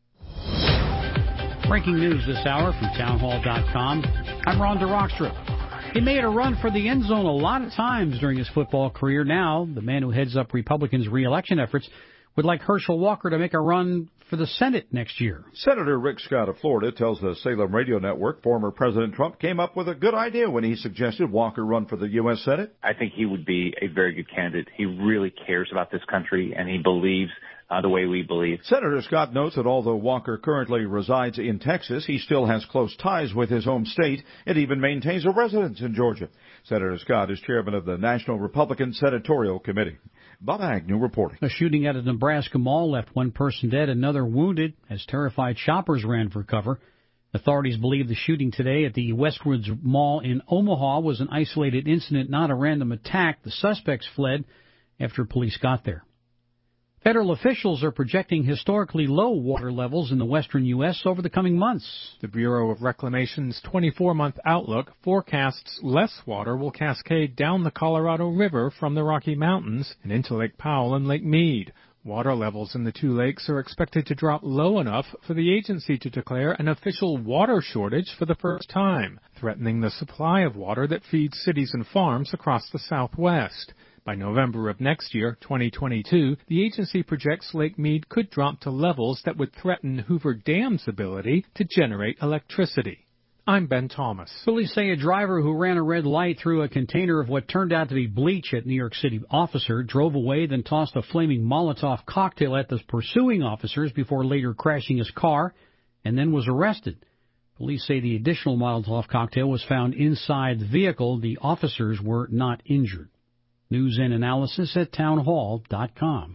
Breaking news this hour from townhall.com. I'm Rhonda Rockstrip. He made a run for the end zone a lot of times during his football career. Now, the man who heads up Republicans' re-election efforts would like Herschel Walker to make a run for the Senate next year. Senator Rick Scott of Florida tells the Salem Radio Network former President Trump came up with a good idea when he suggested Walker run for the U.S. Senate. I think he would be a very good candidate. He really cares about this country, and he believes the way we believe. Senator Scott notes that although Walker currently resides in Texas, he still has close ties with his home state and even maintains a residence in Georgia. Senator Scott is chairman of the National Republican Senatorial Committee. Bob Agnew reporting. A shooting at a Nebraska mall left one person dead, another wounded, as terrified shoppers ran for cover. Authorities believe the shooting today at the Westwoods Mall in Omaha was an isolated incident, not a random attack. The suspects fled after police got there. Federal officials are projecting historically low water levels in the western U.S. over the coming months. The Bureau of Reclamation's 24-month outlook forecasts less water will cascade down the Colorado River from the Rocky Mountains and into Lake Powell and Lake Mead. Water levels in the two lakes are expected to drop low enough for the agency to declare an official water shortage for the first time, threatening the supply of water that feeds cities and farms across the Southwest. By November of next year, 2022, the agency projects Lake Mead could drop to levels that would threaten Hoover Dam's ability to generate electricity. I'm Ben Thomas. Police say a driver who ran a red light through a container of what turned out to be bleach at New York City officer drove away, then tossed a flaming Molotov cocktail at the pursuing officers before later crashing his car, and then was arrested. Police say the additional Molotov cocktail was found inside the vehicle. The officers were not injured. News and analysis at townhall.com.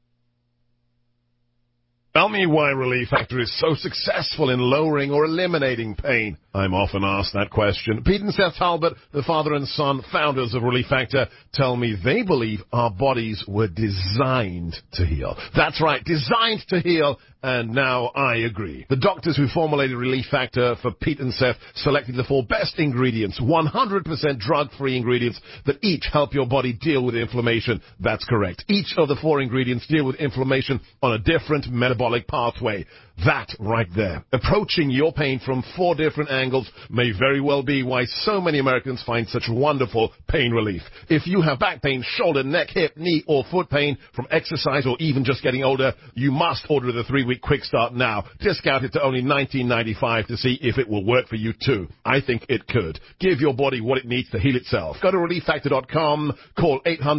Tell me why Relief Factor is so successful in lowering or eliminating pain. I'm often asked that question. Pete and Seth Talbot, the father and son founders of Relief Factor, tell me they believe our bodies were designed to heal. That's right, designed to heal, and now I agree. The doctors who formulated Relief Factor for Pete and Seth selected the 4 best ingredients, 100% drug-free ingredients that each help your body deal with inflammation. That's correct. Each of the 4 ingredients deal with inflammation on a different metabolic pathway. That right there. Approaching your pain from 4 different angles may very well be why so many Americans find such wonderful pain relief. If you have back pain, shoulder, neck, hip, knee, or foot pain from exercise or even just getting older, you must order the 3-week quick start now. Discounted to only $19.95 to see if it will work for you too. I think it could. Give your body what it needs to heal itself. Go to ReliefFactor.com. Call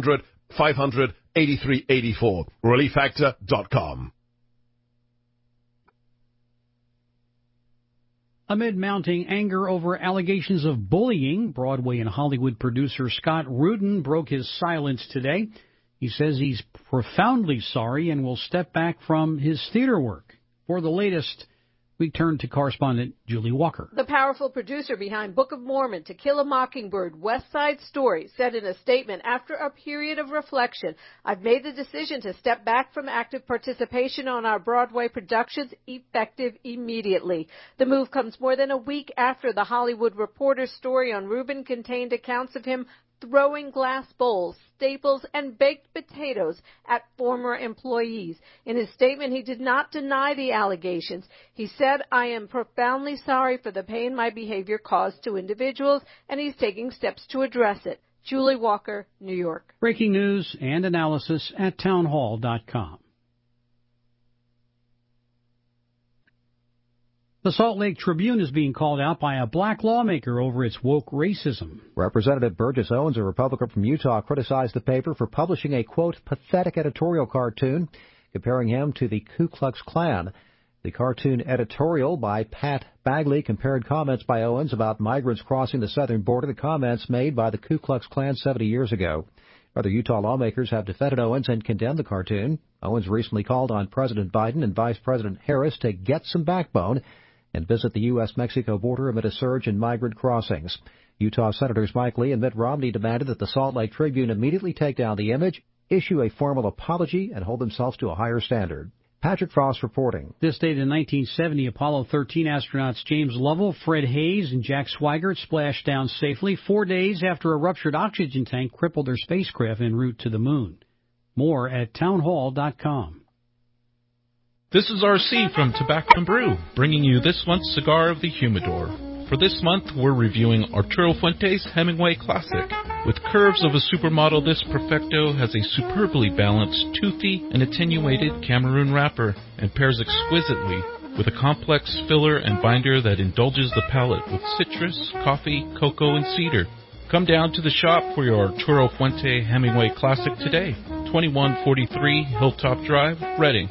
800-500-8384. ReliefFactor.com. Amid mounting anger over allegations of bullying, Broadway and Hollywood producer Scott Rudin broke his silence today. He says he's profoundly sorry and will step back from his theater work. For the latest, we turn to correspondent Julie Walker. The powerful producer behind Book of Mormon, To Kill a Mockingbird, West Side Story, said in a statement, after a period of reflection, I've made the decision to step back from active participation on our Broadway productions, effective immediately. The move comes more than a week after the Hollywood Reporter story on Rubin contained accounts of him throwing glass bowls, staples, and baked potatoes at former employees. In his statement, he did not deny the allegations. He said, I am profoundly sorry for the pain my behavior caused to individuals, and he's taking steps to address it. Julie Walker, New York. Breaking news and analysis at townhall.com. The Salt Lake Tribune is being called out by a black lawmaker over its woke racism. Representative Burgess Owens, a Republican from Utah, criticized the paper for publishing a, quote, pathetic editorial cartoon comparing him to the Ku Klux Klan. The cartoon editorial by Pat Bagley compared comments by Owens about migrants crossing the southern border to comments made by the Ku Klux Klan 70 years ago. Other Utah lawmakers have defended Owens and condemned the cartoon. Owens recently called on President Biden and Vice President Harris to get some backbone and visit the U.S.-Mexico border amid a surge in migrant crossings. Utah Senators Mike Lee and Mitt Romney demanded that the Salt Lake Tribune immediately take down the image, issue a formal apology, and hold themselves to a higher standard. Patrick Frost reporting. This date in 1970, Apollo 13 astronauts James Lovell, Fred Hayes, and Jack Swigert splashed down safely 4 days after a ruptured oxygen tank crippled their spacecraft en route to the moon. More at townhall.com. This is RC from Tobacco and Brew, bringing you this month's Cigar of the Humidor. For this month, we're reviewing Arturo Fuente's Hemingway Classic. With curves of a supermodel, this Perfecto has a superbly balanced, toothy, and attenuated Cameroon wrapper and pairs exquisitely with a complex filler and binder that indulges the palate with citrus, coffee, cocoa, and cedar. Come down to the shop for your Arturo Fuente Hemingway Classic today. 2143 Hilltop Drive, Reading.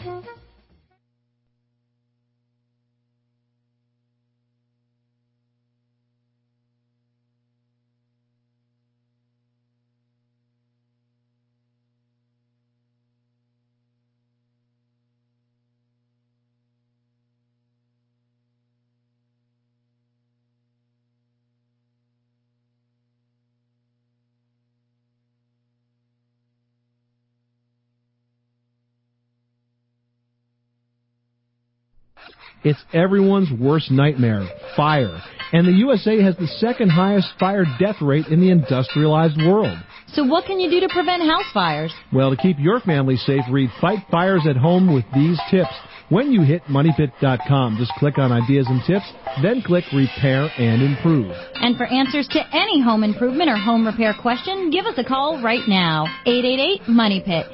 It's everyone's worst nightmare, fire. And the USA has the second highest fire death rate in the industrialized world. So what can you do to prevent house fires? Well, to keep your family safe, read Fight Fires at Home with these tips. When you hit MoneyPit.com, just click on Ideas and Tips, then click Repair and Improve. And for answers to any home improvement or home repair question, give us a call right now. 888-MONEYPIT.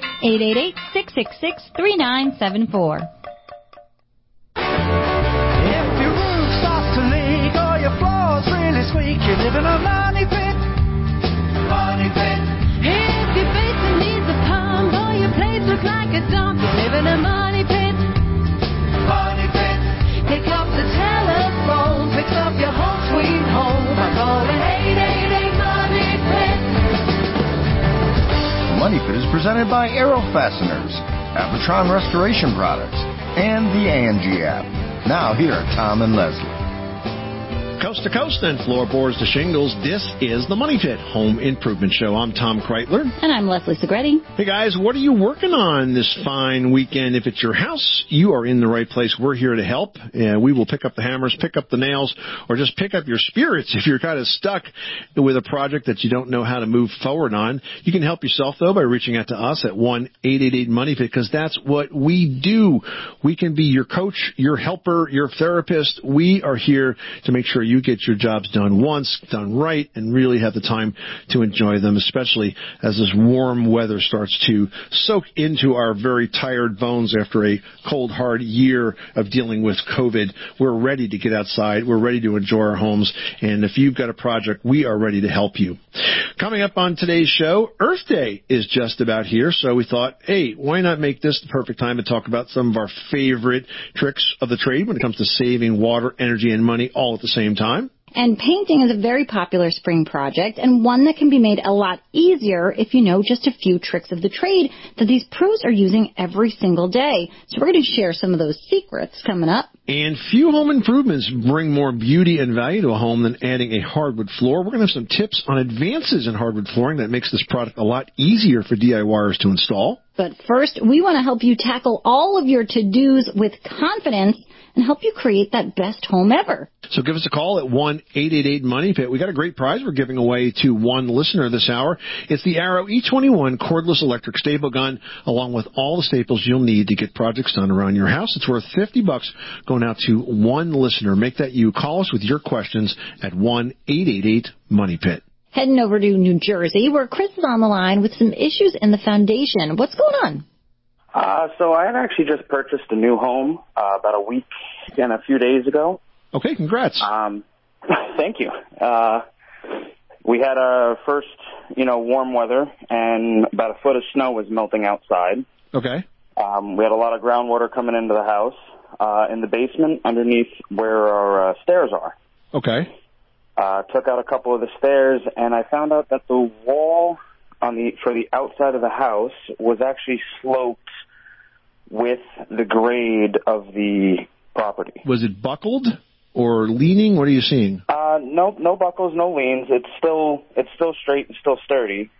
888-666-3974. Squeak, you live in a money pit. Money pit. If your basement needs a pump or your place looks like a dump, you live in a money pit. Money pit. Pick up the telephone, fix up your home sweet home by calling 888 Money Pit. Money Pit is presented by Aero Fasteners, Apertron Restoration Products, and the Angie app. Now here are Tom and Leslie. Coast to coast and floorboards to shingles, this is the Money Pit Home Improvement Show. I'm Tom Kreitler. And I'm Leslie Segretti. Hey guys, what are you working on this fine weekend? If it's your house, you are in the right place. We're here to help. We will pick up the hammers, pick up the nails, or just pick up your spirits if you're kind of stuck with a project that you don't know how to move forward on. You can help yourself, though, by reaching out to us at 1-888-MONEYPIT, because that's what we do. We can be your coach, your helper, your therapist. We are here to make sure you get your jobs done once, done right, and really have the time to enjoy them, especially as this warm weather starts to soak into our very tired bones after a cold, hard year of dealing with COVID. We're ready to get outside. We're ready to enjoy our homes. And if you've got a project, we are ready to help you. Coming up on today's show, Earth Day is just about here, so we thought, hey, why not make this the perfect time to talk about some of our favorite tricks of the trade when it comes to saving water, energy, and money all at the same time. And painting is a very popular spring project and one that can be made a lot easier if you know just a few tricks of the trade that these pros are using every single day. So we're going to share some of those secrets coming up. And few home improvements bring more beauty and value to a home than adding a hardwood floor. We're going to have some tips on advances in hardwood flooring that makes this product a lot easier for DIYers to install. But first, we want to help you tackle all of your to-dos with confidence and help you create that best home ever. So give us a call at 1-888-MONEYPIT. We got a great prize we're giving away to one listener this hour. It's the Arrow E21 cordless electric staple gun, along with all the staples you'll need to get projects done around your house. It's worth $50 going out to one listener. Make that you. Call us with your questions at 1-888-MONEYPIT. Heading over to New Jersey, where Chris is on the line with some issues in the foundation. What's going on? So I had actually just purchased a new home about a week and a few days ago. Okay, congrats. Thank you. We had our first, warm weather, and about a foot of snow was melting outside. Okay. We had a lot of groundwater coming into the house in the basement underneath where our stairs are. Okay. Took out a couple of the stairs, and I found out that the wall for the outside of the house was actually sloped with the grade of the property. Was it buckled or leaning? What are you seeing? No buckles, no leans. It's still straight and still sturdy.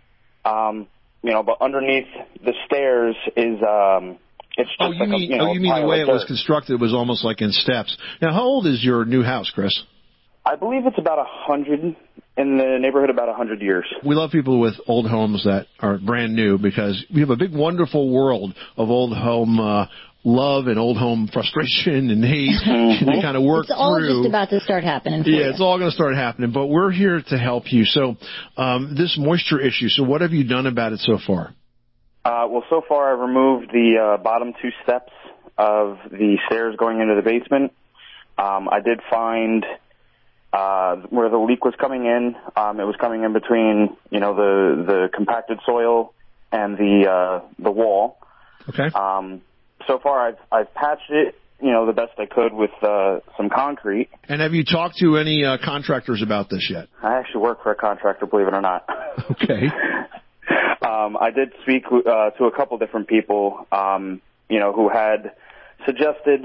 But underneath the stairs is it's just you mean the way it was constructed was almost like in steps. Now, how old is your new house, Chris? I believe it's about 100, in the neighborhood about 100 years. We love people with old homes that are brand new because we have a big, wonderful world of old home love and old home frustration and hate. They kind of work through. It's all just about to start happening for you. It's all going to start happening, but we're here to help you. So this moisture issue, so what have you done about it so far? Well, so far I've removed the bottom two steps of the stairs going into the basement. I did find where the leak was coming in. It was coming in between, the compacted soil and the wall. Okay. So far I've patched it, the best I could with some concrete. And have you talked to any contractors about this yet? I actually work for a contractor, believe it or not. Okay. I did speak to a couple different people, who had suggested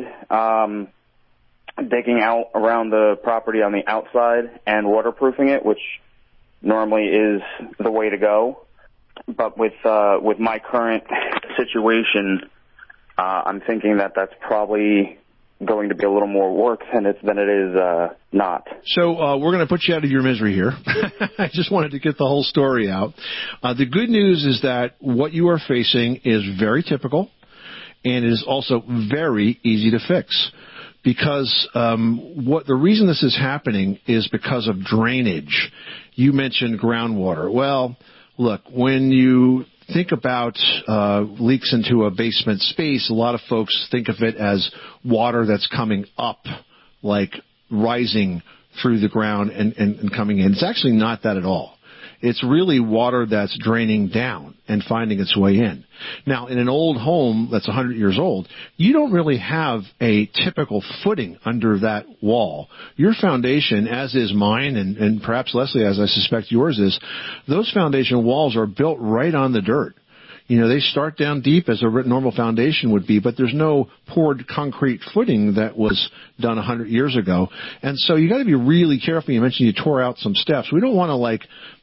digging out around the property on the outside and waterproofing it, which normally is the way to go. But with my current situation, I'm thinking that that's probably going to be a little more work than it is not. So we're going to put you out of your misery here. I just wanted to get the whole story out. The good news is that what you are facing is very typical, and it is also very easy to fix. Because the reason this is happening is because of drainage. You mentioned groundwater. Well, look, when you think about leaks into a basement space, a lot of folks think of it as water that's coming up, like rising through the ground and coming in. It's actually not that at all. It's really water that's draining down and finding its way in. Now, in an old home that's 100 years old, you don't really have a typical footing under that wall. Your foundation, as is mine, and perhaps Leslie, as I suspect yours is, those foundation walls are built right on the dirt. They start down deep as a normal foundation would be, but there's no poured concrete footing that was done 100 years ago. And so you got to be really careful. You mentioned you tore out some steps. We don't want to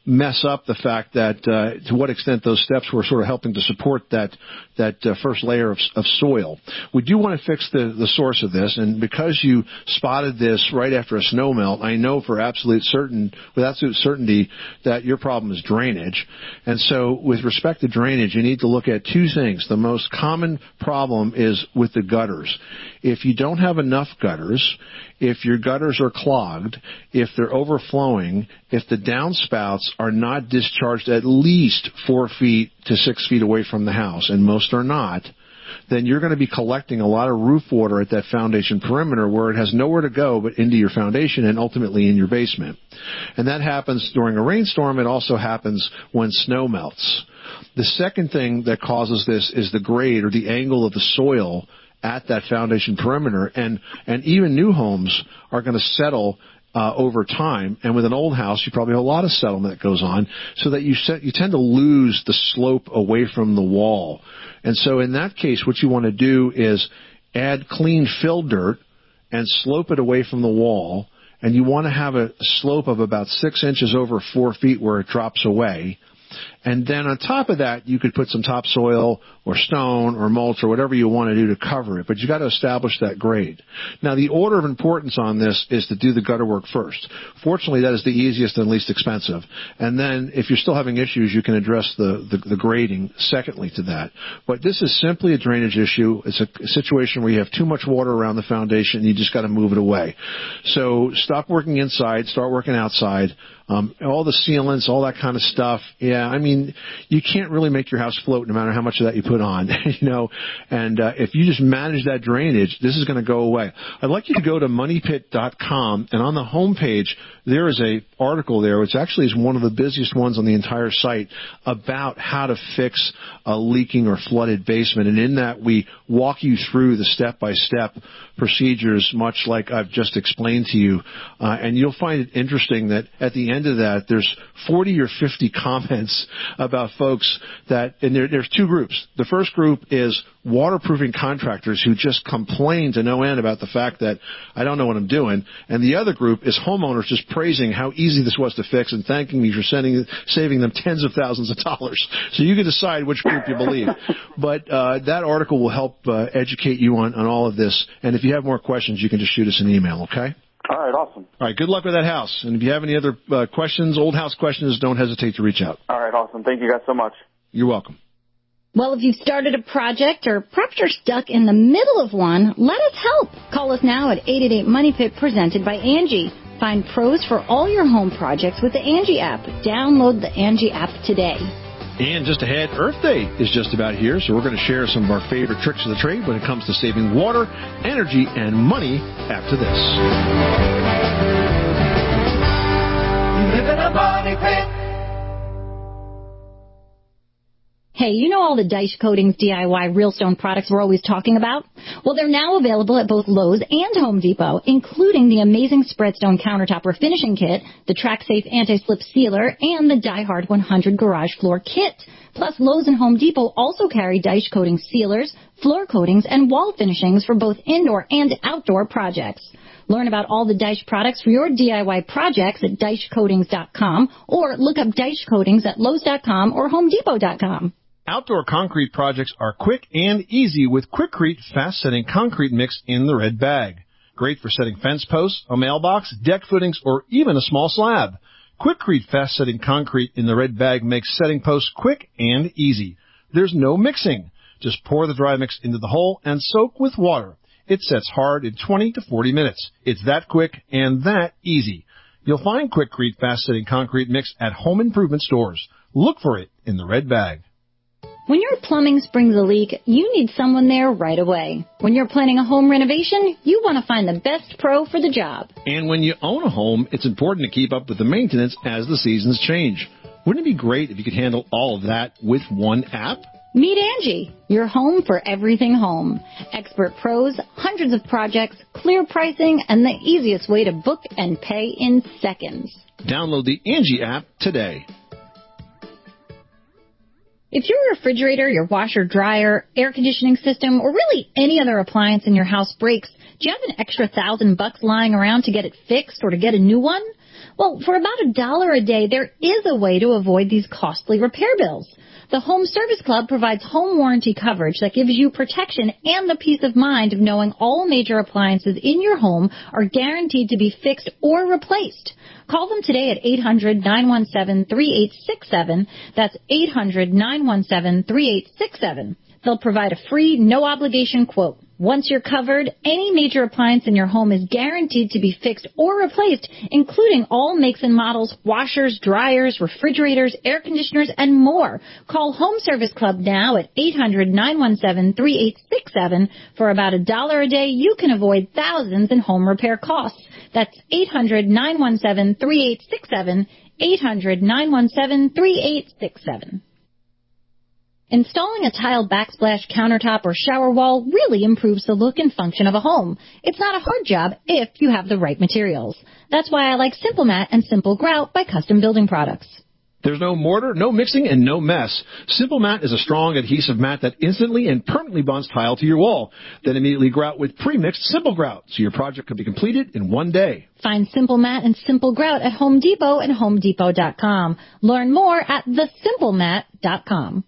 mess up the fact that to what extent those steps were sort of helping to support that first layer of soil. We do want to fix the source of this, and because you spotted this right after a snow melt, I know with absolute certainty that your problem is drainage. And so with respect to drainage, you need to look at two things. The most common problem is with the gutters. If you don't have enough gutters, if your gutters are clogged, if they're overflowing, if the downspouts are not discharged at least 4 feet to 6 feet away from the house, and most are not, then you're going to be collecting a lot of roof water at that foundation perimeter where it has nowhere to go but into your foundation and ultimately in your basement. And that happens during a rainstorm. It also happens when snow melts. The second thing that causes this is the grade or the angle of the soil at that foundation perimeter, and even new homes are going to settle over time, and with an old house, you probably have a lot of settlement that goes on, so that you tend to lose the slope away from the wall. And so in that case, what you want to do is add clean fill dirt and slope it away from the wall, and you want to have a slope of about 6 inches over 4 feet where it drops away. And then on top of that, you could put some topsoil or stone or mulch or whatever you want to do to cover it. But you got to establish that grade. Now, the order of importance on this is to do the gutter work first. Fortunately, that is the easiest and least expensive. And then if you're still having issues, you can address the grading secondly to that. But this is simply a drainage issue. It's a situation where you have too much water around the foundation and you just got to move it away. So stop working inside, start working outside. All the sealants, all that kind of stuff. Yeah, I mean, you can't really make your house float no matter how much of that you put on, And if you just manage that drainage, this is going to go away. I'd like you to go to moneypit.com, and on the home page, there is a article there, which actually is one of the busiest ones on the entire site, about how to fix a leaking or flooded basement. And in that, we walk you through the step-by-step procedures, much like I've just explained to you. And you'll find it interesting that at the end of that, there's 40 or 50 comments about folks that, and there's two groups. The first group is waterproofing contractors who just complain to no end about the fact that I don't know what I'm doing. And the other group is homeowners just praising how easy this was to fix and thanking me for saving them tens of thousands of dollars. So you can decide which group you believe. But that article will help educate you on all of this. And if you have more questions, you can just shoot us an email, okay? All right, awesome. All right, good luck with that house. And if you have any other questions, old house questions, don't hesitate to reach out. All right, awesome. Thank you guys so much. You're welcome. Well, if you've started a project or perhaps you're stuck in the middle of one, let us help. Call us now at 888-MONEY-PIT, presented by Angie. Find pros for all your home projects with the Angie app. Download the Angie app today. And just ahead, Earth Day is just about here, so we're going to share some of our favorite tricks of the trade when it comes to saving water, energy, and money after this. You live in a money pit. Hey, you know all the Daesh Coatings DIY Realstone products we're always talking about? Well, they're now available at both Lowe's and Home Depot, including the amazing Spreadstone Countertop Refinishing Kit, the TrackSafe Anti-Slip Sealer, and the DieHard 100 Garage Floor Kit. Plus, Lowe's and Home Depot also carry Daesh Coatings sealers, floor coatings, and wall finishings for both indoor and outdoor projects. Learn about all the Daesh products for your DIY projects at DaeshCoatings.com, or look up Daesh Coatings at Lowe's.com or HomeDepot.com. Outdoor concrete projects are quick and easy with Quikrete fast-setting concrete mix in the red bag. Great for setting fence posts, a mailbox, deck footings, or even a small slab. Quikrete fast-setting concrete in the red bag makes setting posts quick and easy. There's no mixing. Just pour the dry mix into the hole and soak with water. It sets hard in 20 to 40 minutes. It's that quick and that easy. You'll find Quikrete fast-setting concrete mix at home improvement stores. Look for it in the red bag. When your plumbing springs a leak, you need someone there right away. When you're planning a home renovation, you want to find the best pro for the job. And when you own a home, it's important to keep up with the maintenance as the seasons change. Wouldn't it be great if you could handle all of that with one app? Meet Angie, your home for everything home. Expert pros, hundreds of projects, clear pricing, and the easiest way to book and pay in seconds. Download the Angie app today. If your refrigerator, your washer, dryer, air conditioning system, or really any other appliance in your house breaks, do you have an extra $1,000 lying around to get it fixed or to get a new one? Well, for about $1 a day, there is a way to avoid these costly repair bills. The Home Service Club provides home warranty coverage that gives you protection and the peace of mind of knowing all major appliances in your home are guaranteed to be fixed or replaced. Call them today at 800-917-3867. That's 800-917-3867. They'll provide a free, no-obligation quote. Once you're covered, any major appliance in your home is guaranteed to be fixed or replaced, including all makes and models, washers, dryers, refrigerators, air conditioners, and more. Call Home Service Club now at 800-917-3867. For about $1 a day, you can avoid thousands in home repair costs. That's 800-917-3867, 800-917-3867. Installing a tile backsplash countertop or shower wall really improves the look and function of a home. It's not a hard job if you have the right materials. That's why I like Simple Mat and Simple Grout by Custom Building Products. There's no mortar, no mixing, and no mess. Simple Mat is a strong adhesive mat that instantly and permanently bonds tile to your wall. Then immediately grout with pre-mixed Simple Grout, so your project can be completed in one day. Find Simple Mat and Simple Grout at Home Depot and HomeDepot.com. Learn more at thesimplemat.com.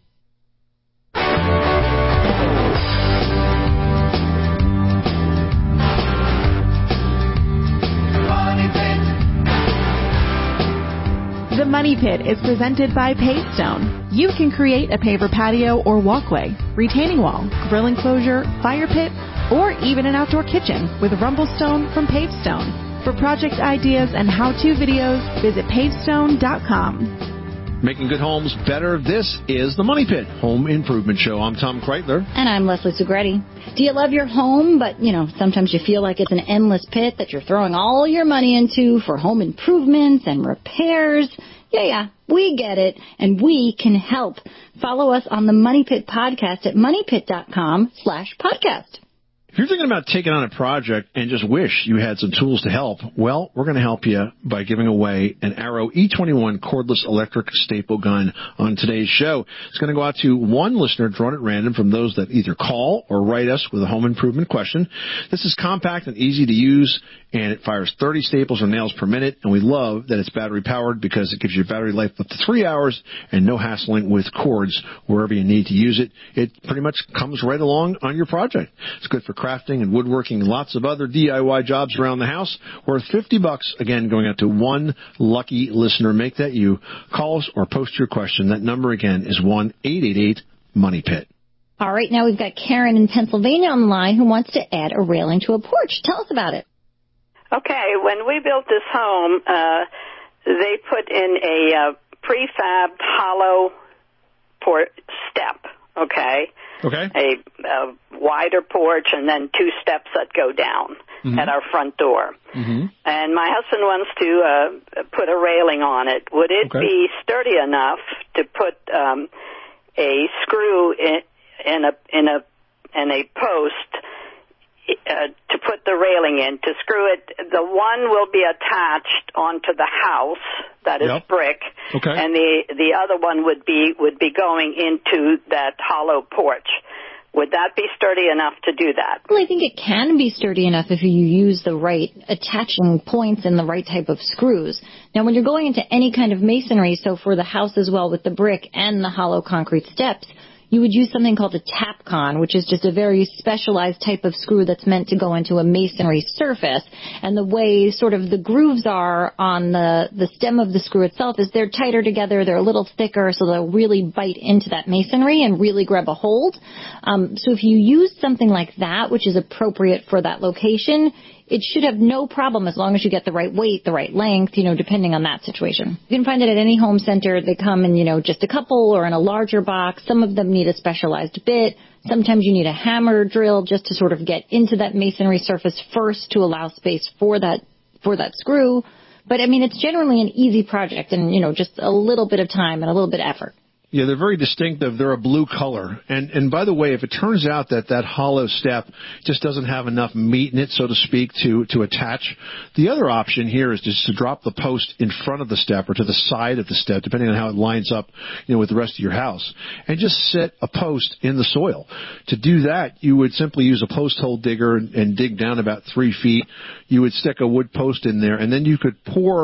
The Money Pit is presented by Pavestone. You can create a paver patio or walkway, retaining wall, grill enclosure, fire pit, or even an outdoor kitchen with Rumblestone from Pavestone. For project ideas and how-to videos, visit pavestone.com. Making good homes better. This is the Money Pit Home Improvement Show. I'm Tom Kreitler. And I'm Leslie Segretti. Do you love your home, but, sometimes you feel like it's an endless pit that you're throwing all your money into for home improvements and repairs? Yeah, we get it, and we can help. Follow us on the Money Pit podcast at moneypit.com/podcast. If you're thinking about taking on a project and just wish you had some tools to help, well, we're going to help you by giving away an Arrow E21 cordless electric staple gun on today's show. It's going to go out to one listener drawn at random from those that either call or write us with a home improvement question. This is compact and easy to use, and it fires 30 staples or nails per minute, and we love that it's battery powered because it gives you battery life up to 3 hours and no hassling with cords wherever you need to use it. It pretty much comes right along on your project. It's good for crafting and woodworking and lots of other DIY jobs around the house. Worth $50. Again, going out to one lucky listener. Make that you. Call us or post your question. That number again is 1-888-MONEY-PIT. All right, now we've got Karen in Pennsylvania on the line who wants to add a railing to a porch. Tell us about it. Okay, when we built this home, they put in a prefabbed hollow step, okay? Okay. A wider porch and then 2 steps that go down at our front door. Mm-hmm. And my husband wants to put a railing on it. Would it be sturdy enough to put a screw in a post to put the railing in, to screw it? The one will be attached onto the house that is brick, and the other one would be going into that hollow porch. Would that be sturdy enough to do that? Well, I think it can be sturdy enough if you use the right attaching points and the right type of screws. Now, when you're going into any kind of masonry, so for the house as well with the brick and the hollow concrete steps, you would use something called a Tapcon, which is just a very specialized type of screw that's meant to go into a masonry surface. And the way sort of the grooves are on the stem of the screw itself is they're tighter together, they're a little thicker, so they'll really bite into that masonry and really grab a hold. So if you use something like that, which is appropriate for that location, it should have no problem as long as you get the right weight, the right length, depending on that situation. You can find it at any home center. They come in, just a couple or in a larger box. Some of them need a specialized bit. Sometimes you need a hammer drill just to sort of get into that masonry surface first to allow space for that screw. But, it's generally an easy project and, just a little bit of time and a little bit of effort. Yeah, they're very distinctive. They're a blue color. And by the way, if it turns out that hollow step just doesn't have enough meat in it, so to speak, to attach, the other option here is just to drop the post in front of the step or to the side of the step, depending on how it lines up, with the rest of your house, and just set a post in the soil. To do that, you would simply use a post hole digger and dig down about 3 feet. You would stick a wood post in there, and then you could pour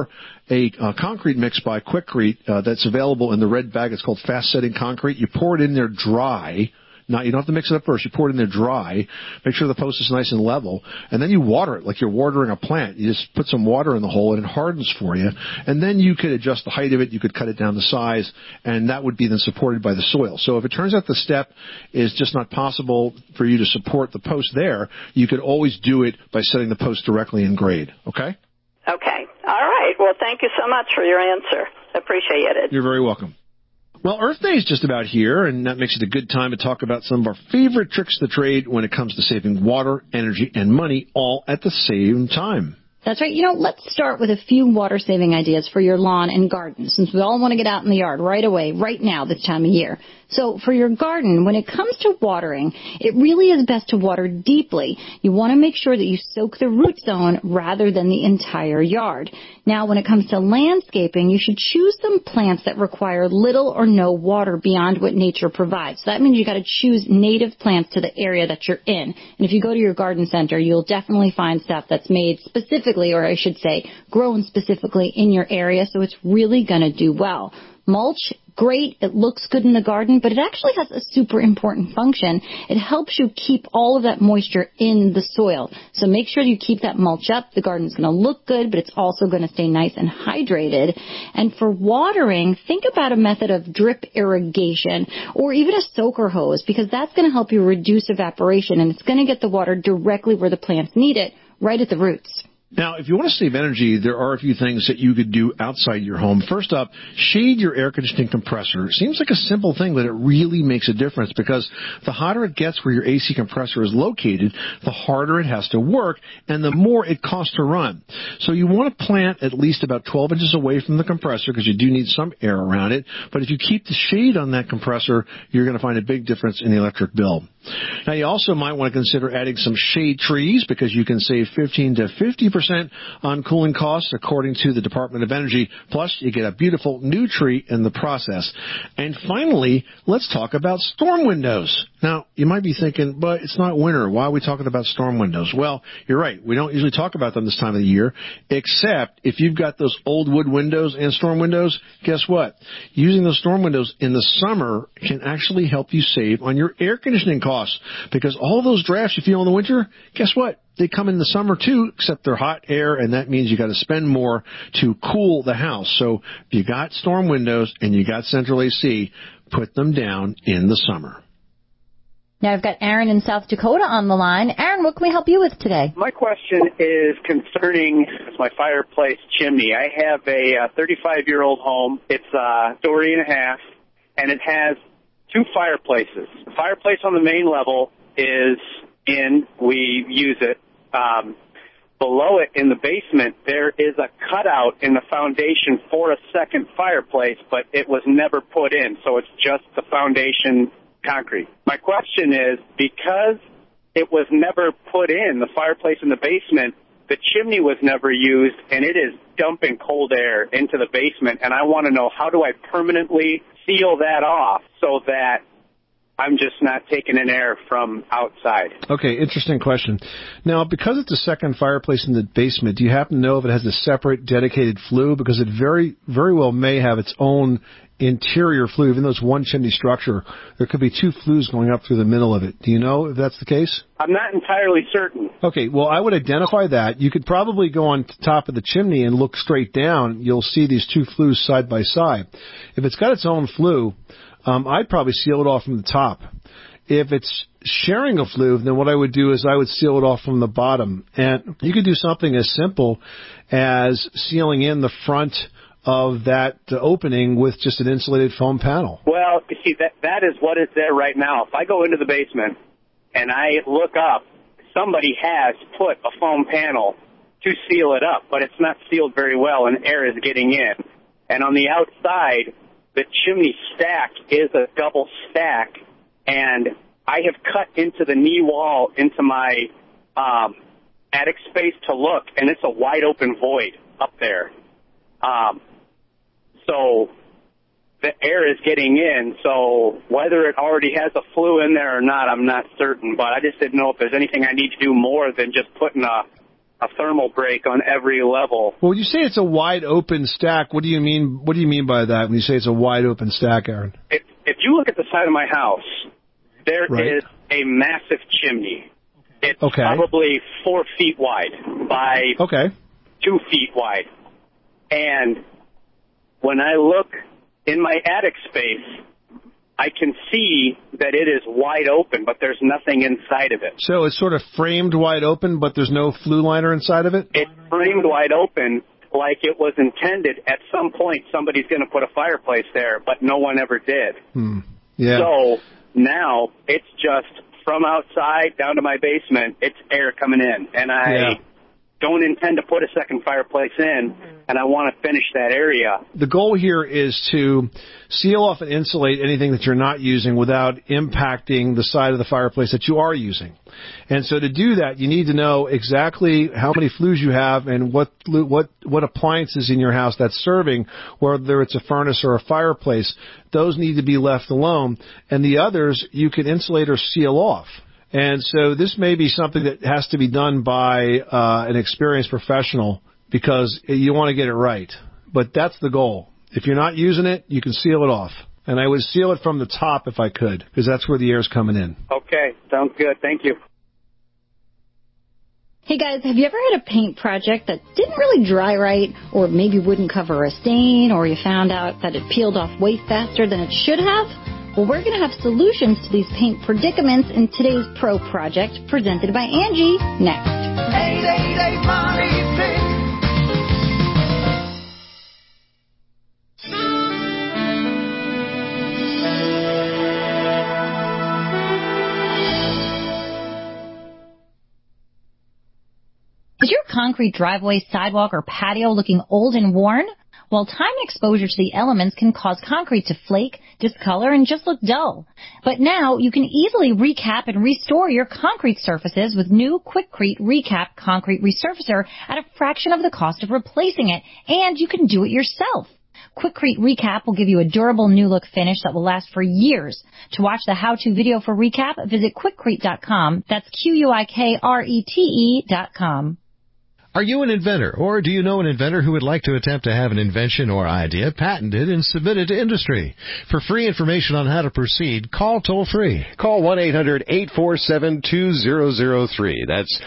a concrete mix by Quikrete that's available in the red bag. It's called Fast Setting Concrete. You pour it in there dry. Now, you don't have to mix it up first. You pour it in there dry. Make sure the post is nice and level. And then you water it like you're watering a plant. You just put some water in the hole and it hardens for you. And then you could adjust the height of it. You could cut it down to size. And that would be then supported by the soil. So if it turns out the step is just not possible for you to support the post there, you could always do it by setting the post directly in grade. Okay? Okay. All right. Well, thank you so much for your answer. Appreciate it. You're very welcome. Well, Earth Day is just about here, and that makes it a good time to talk about some of our favorite tricks of the trade when it comes to saving water, energy, and money all at the same time. That's right. Let's start with a few water-saving ideas for your lawn and garden, since we all want to get out in the yard right away, right now, this time of year. So for your garden, when it comes to watering, it really is best to water deeply. You want to make sure that you soak the root zone rather than the entire yard. Now, when it comes to landscaping, you should choose some plants that require little or no water beyond what nature provides. So that means you got to choose native plants to the area that you're in. And if you go to your garden center, you'll definitely find stuff that's made specifically, or I should say, grown specifically in your area, so it's really going to do well. Mulch, great, it looks good in the garden, but it actually has a super important function. It helps you keep all of that moisture in the soil. So make sure you keep that mulch up. The garden's going to look good, but it's also going to stay nice and hydrated. And for watering, think about a method of drip irrigation or even a soaker hose, because that's going to help you reduce evaporation, and it's going to get the water directly where the plants need it, right at the roots. Now, if you want to save energy, there are a few things that you could do outside your home. First up, shade your air conditioning compressor. It seems like a simple thing, but it really makes a difference, because the hotter it gets where your AC compressor is located, the harder it has to work and the more it costs to run. So you want to plant at least about 12 inches away from the compressor, because you do need some air around it. But if you keep the shade on that compressor, you're going to find a big difference in the electric bill. Now, you also might want to consider adding some shade trees, because you can save 15 to 50% on cooling costs, according to the Department of Energy. Plus, you get a beautiful new tree in the process. And finally, let's talk about storm windows. Now, you might be thinking, but it's not winter. Why are we talking about storm windows? Well, you're right. We don't usually talk about them this time of the year, except if you've got those old wood windows and storm windows, guess what? Using those storm windows in the summer can actually help you save on your air conditioning costs, because all those drafts you feel in the winter, guess what? They come in the summer too, except they're hot air, and that means you got to spend more to cool the house. So if you got storm windows and you got central AC, put them down in the summer. Now I've got Aaron in South Dakota on the line. Aaron, what can we help you with today? My question is concerning my fireplace chimney. I have a 35-year-old home. It's a story and a half, and it has two fireplaces. The fireplace on the main level is in. We use it. Below it in the basement, there is a cutout in the foundation for a second fireplace, but it was never put in, so it's just the foundation concrete. My question is, because it was never put in, the fireplace in the basement, the chimney was never used, and it is dumping cold air into the basement, and I want to know, how do I permanently seal that off so that I'm just not taking in air from outside? Okay, interesting question. Now, because it's a second fireplace in the basement, do you happen to know if it has a separate dedicated flue? Because it very, very well may have its own interior flue. Even though it's one chimney structure, there could be two flues going up through the middle of it. Do you know if that's the case? I'm not entirely certain. Okay, well, I would identify that. You could probably go on top of the chimney and look straight down. You'll see these two flues side by side. If it's got its own flue, I'd probably seal it off from the top. If it's sharing a flue, then what I would do is I would seal it off from the bottom. And you could do something as simple as sealing in the front of that opening with just an insulated foam panel. Well, you see, that is what is there right now. If I go into the basement and I look up, somebody has put a foam panel to seal it up, but it's not sealed very well and air is getting in. And on the outside, the chimney stack is a double stack, and I have cut into the knee wall into my attic space to look, and it's a wide open void up there. So the air is getting in, so whether it already has a flue in there or not, I'm not certain, but I just didn't know if there's anything I need to do more than just putting a a thermal break on every level. Well, when you say it's a wide open stack, what do you mean? What do you mean by that when you say it's a wide open stack, Aaron? If you look at the side of my house, there is a massive chimney. It's probably 4 feet wide by 2 feet wide. And when I look in my attic space, I can see that it is wide open, but there's nothing inside of it. So it's sort of framed wide open, but there's no flue liner inside of it? It's framed wide open like it was intended. At some point, somebody's going to put a fireplace there, but no one ever did. Yeah. So now it's just from outside down to my basement, it's air coming in. And I don't intend to put a second fireplace in, and I want to finish that area. The goal here is to seal off and insulate anything that you're not using without impacting the side of the fireplace that you are using. And so to do that, you need to know exactly how many flues you have and what appliances in your house that's serving, whether it's a furnace or a fireplace. Those need to be left alone, and the others you can insulate or seal off. And so this may be something that has to be done by an experienced professional because you want to get it right. But that's the goal. If you're not using it, you can seal it off. And I would seal it from the top if I could, because that's where the air's coming in. Okay, sounds good. Thank you. Hey guys, have you ever had a paint project that didn't really dry right, or maybe wouldn't cover a stain, or you found out that it peeled off way faster than it should have? Well, we're going to have solutions to these paint predicaments in today's Pro Project, presented by Angie, next. 888 Money Pit. Is your concrete driveway, sidewalk, or patio looking old and worn? Well, time exposure to the elements can cause concrete to flake, discolor, and just look dull. But now you can easily recap and restore your concrete surfaces with new Quikrete Recap Concrete Resurfacer at a fraction of the cost of replacing it, and you can do it yourself. Quikrete Recap will give you a durable new look finish that will last for years. To watch the how-to video for Recap, visit Quikrete.com. That's Quikrete.com. Are you an inventor, or do you know an inventor who would like to attempt to have an invention or idea patented and submitted to industry? For free information on how to proceed, call toll-free. Call 1-800-847-2003. That's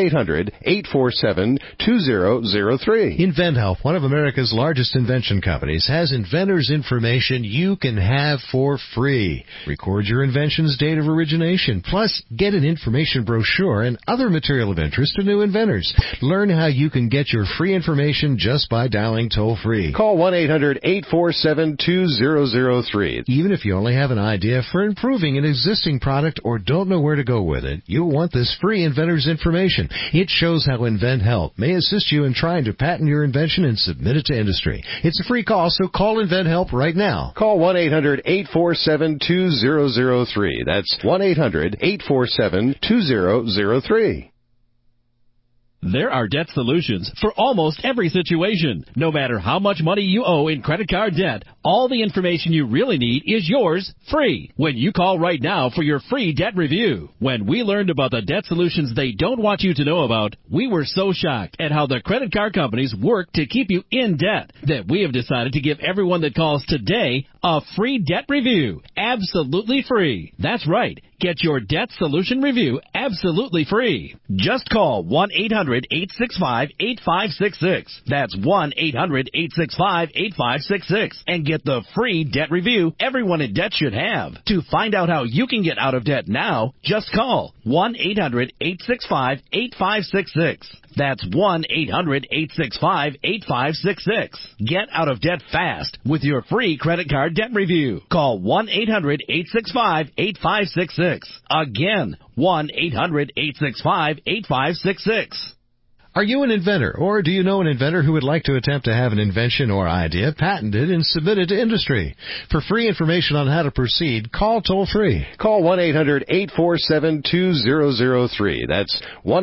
1-800-847-2003. InventHelp, one of America's largest invention companies, has inventors' information you can have for free. Record your invention's date of origination, plus get an information brochure and other material of interest to new inventors. Learn how you can get your free information just by dialing toll-free. Call 1-800-847-2003. Even if you only have an idea for improving an existing product or don't know where to go with it, you'll want this free inventor's information. It shows how InventHelp may assist you in trying to patent your invention and submit it to industry. It's a free call, so call InventHelp right now. Call 1-800-847-2003. That's 1-800-847-2003. There are debt solutions for almost every situation. No matter how much money you owe in credit card debt, all the information you really need is yours free when you call right now for your free debt review. When we learned about the debt solutions they don't want you to know about, we were so shocked at how the credit card companies work to keep you in debt that we have decided to give everyone that calls today a free debt review. Absolutely free. That's right. Get your debt solution review absolutely free. Just call 1-800-865-8566. That's 1-800-865-8566 and get the free debt review everyone in debt should have. To find out how you can get out of debt now, just call 1-800-865-8566. That's 1-800-865-8566. Get out of debt fast with your free credit card debt review. Call 1-800-865-8566. Again, 1-800-865-8566. Are you an inventor, or do you know an inventor who would like to attempt to have an invention or idea patented and submitted to industry? For free information on how to proceed, call toll-free. Call 1-800-847-2003. That's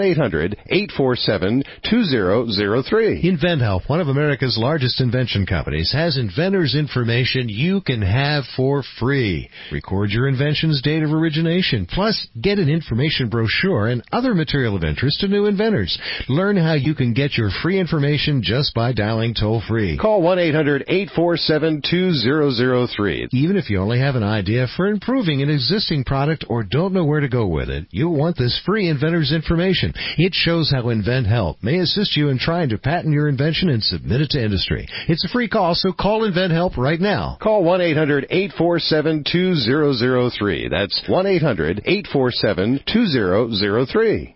1-800-847-2003. InventHelp, one of America's largest invention companies, has inventors' information you can have for free. Record your invention's date of origination, plus get an information brochure and other material of interest to new inventors. Learn how you can get your free information just by dialing toll-free. Call 1-800-847-2003. Even if you only have an idea for improving an existing product or don't know where to go with it, you'll want this free inventor's information. It shows how InventHelp may assist you in trying to patent your invention and submit it to industry. It's a free call, so call InventHelp right now. Call 1-800-847-2003. That's 1-800-847-2003.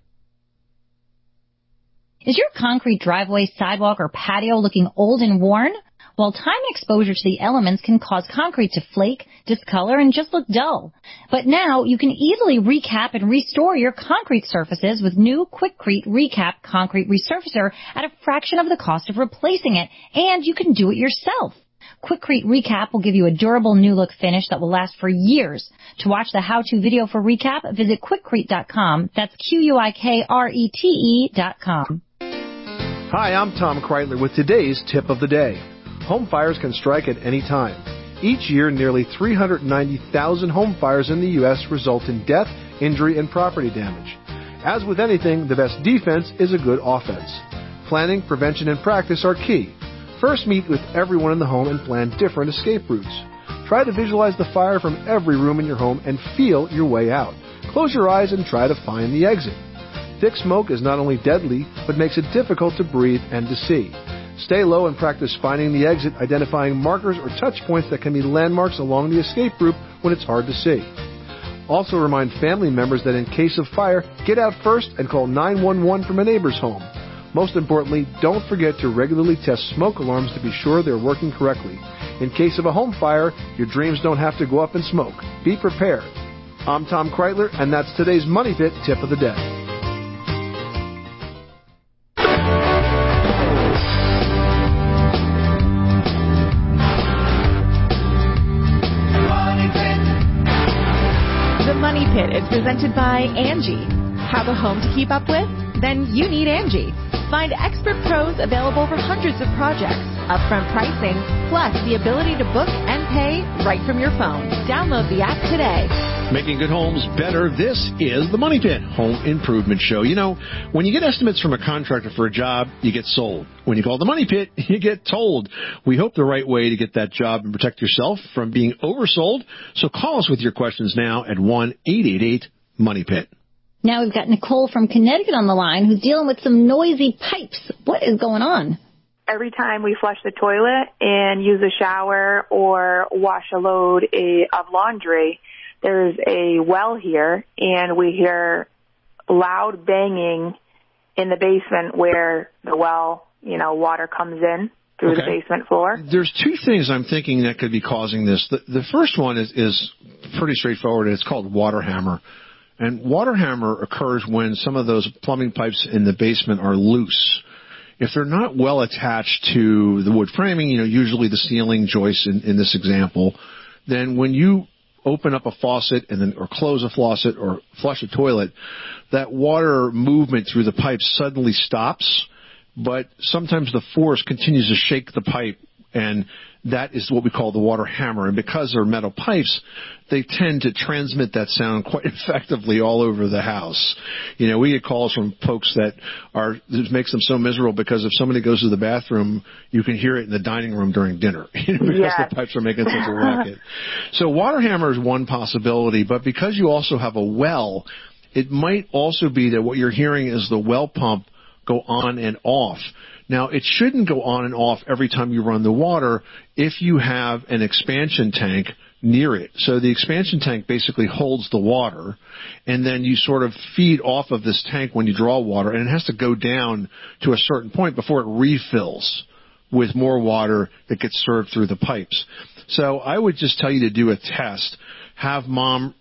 Is your concrete driveway, sidewalk, or patio looking old and worn? Well, time exposure to the elements can cause concrete to flake, discolor, and just look dull. But now you can easily recap and restore your concrete surfaces with new Quikrete Recap Concrete Resurfacer at a fraction of the cost of replacing it, and you can do it yourself. Quikrete Recap will give you a durable new look finish that will last for years. To watch the how-to video for Recap, visit Quikrete.com. That's Quikrete.com. Hi, I'm Tom Kreitler with today's tip of the day. Home fires can strike at any time. Each year, nearly 390,000 home fires in the U.S. result in death, injury, and property damage. As with anything, the best defense is a good offense. Planning, prevention, and practice are key. First, meet with everyone in the home and plan different escape routes. Try to visualize the fire from every room in your home and feel your way out. Close your eyes and try to find the exit. Thick smoke is not only deadly, but makes it difficult to breathe and to see. Stay low and practice finding the exit, identifying markers or touch points that can be landmarks along the escape route when it's hard to see. Also remind family members that in case of fire, get out first and call 911 from a neighbor's home. Most importantly, don't forget to regularly test smoke alarms to be sure they're working correctly. In case of a home fire, your dreams don't have to go up in smoke. Be prepared. I'm Tom Kreitler, and that's today's Money Pit Tip of the Day. The Money Pit is presented by Angie. Have a home to keep up with? Then you need Angie. Find expert pros available for hundreds of projects, upfront pricing, plus the ability to book and pay right from your phone. Download the app today. Making good homes better. This is the Money Pit Home Improvement Show. You know, when you get estimates from a contractor for a job, you get sold. When you call the Money Pit, you get told. We hope the right way to get that job and protect yourself from being oversold. So call us with your questions now at 1-888-MONEY-PIT. Now we've got Nicole from Connecticut on the line who's dealing with some noisy pipes. What is going on? Every time we flush the toilet and use a shower or wash a load of laundry, there's a well here, and we hear loud banging in the basement where the well, water comes in through the basement floor. There's two things I'm thinking that could be causing this. The first one is pretty straightforward. It's called water hammer. And water hammer occurs when some of those plumbing pipes in the basement are loose. If they're not well attached to the wood framing, usually the ceiling joists in this example, then when you open up a faucet or close a faucet or flush a toilet, that water movement through the pipe suddenly stops, but sometimes the force continues to shake the pipe, and that is what we call the water hammer. And because they're metal pipes, they tend to transmit that sound quite effectively all over the house. We get calls from folks that it makes them so miserable because if somebody goes to the bathroom, you can hear it in the dining room during dinner because the pipes are making such a racket. So water hammer is one possibility, but because you also have a well, it might also be that what you're hearing is the well pump go on and off. Now, it shouldn't go on and off every time you run the water if you have an expansion tank near it. So the expansion tank basically holds the water, and then you sort of feed off of this tank when you draw water, and it has to go down to a certain point before it refills with more water that gets served through the pipes. So I would just tell you to do a test. Have mom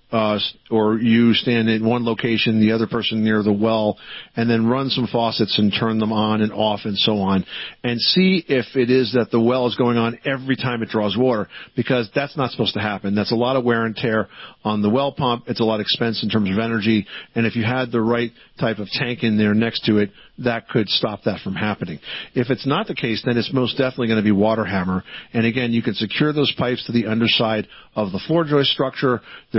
or you stand in one location, the other person near the well, and then run some faucets and turn them on and off and so on, and see if it is that the well is going on every time it draws water, because that's not supposed to happen. That's a lot of wear and tear on the well pump. It's a lot of expense in terms of energy, and if you had the right type of tank in there next to it, that could stop that from happening. If it's not the case, then it's most definitely going to be water hammer. And again, you can secure those pipes to the underside of the floor joist structure. There's hangers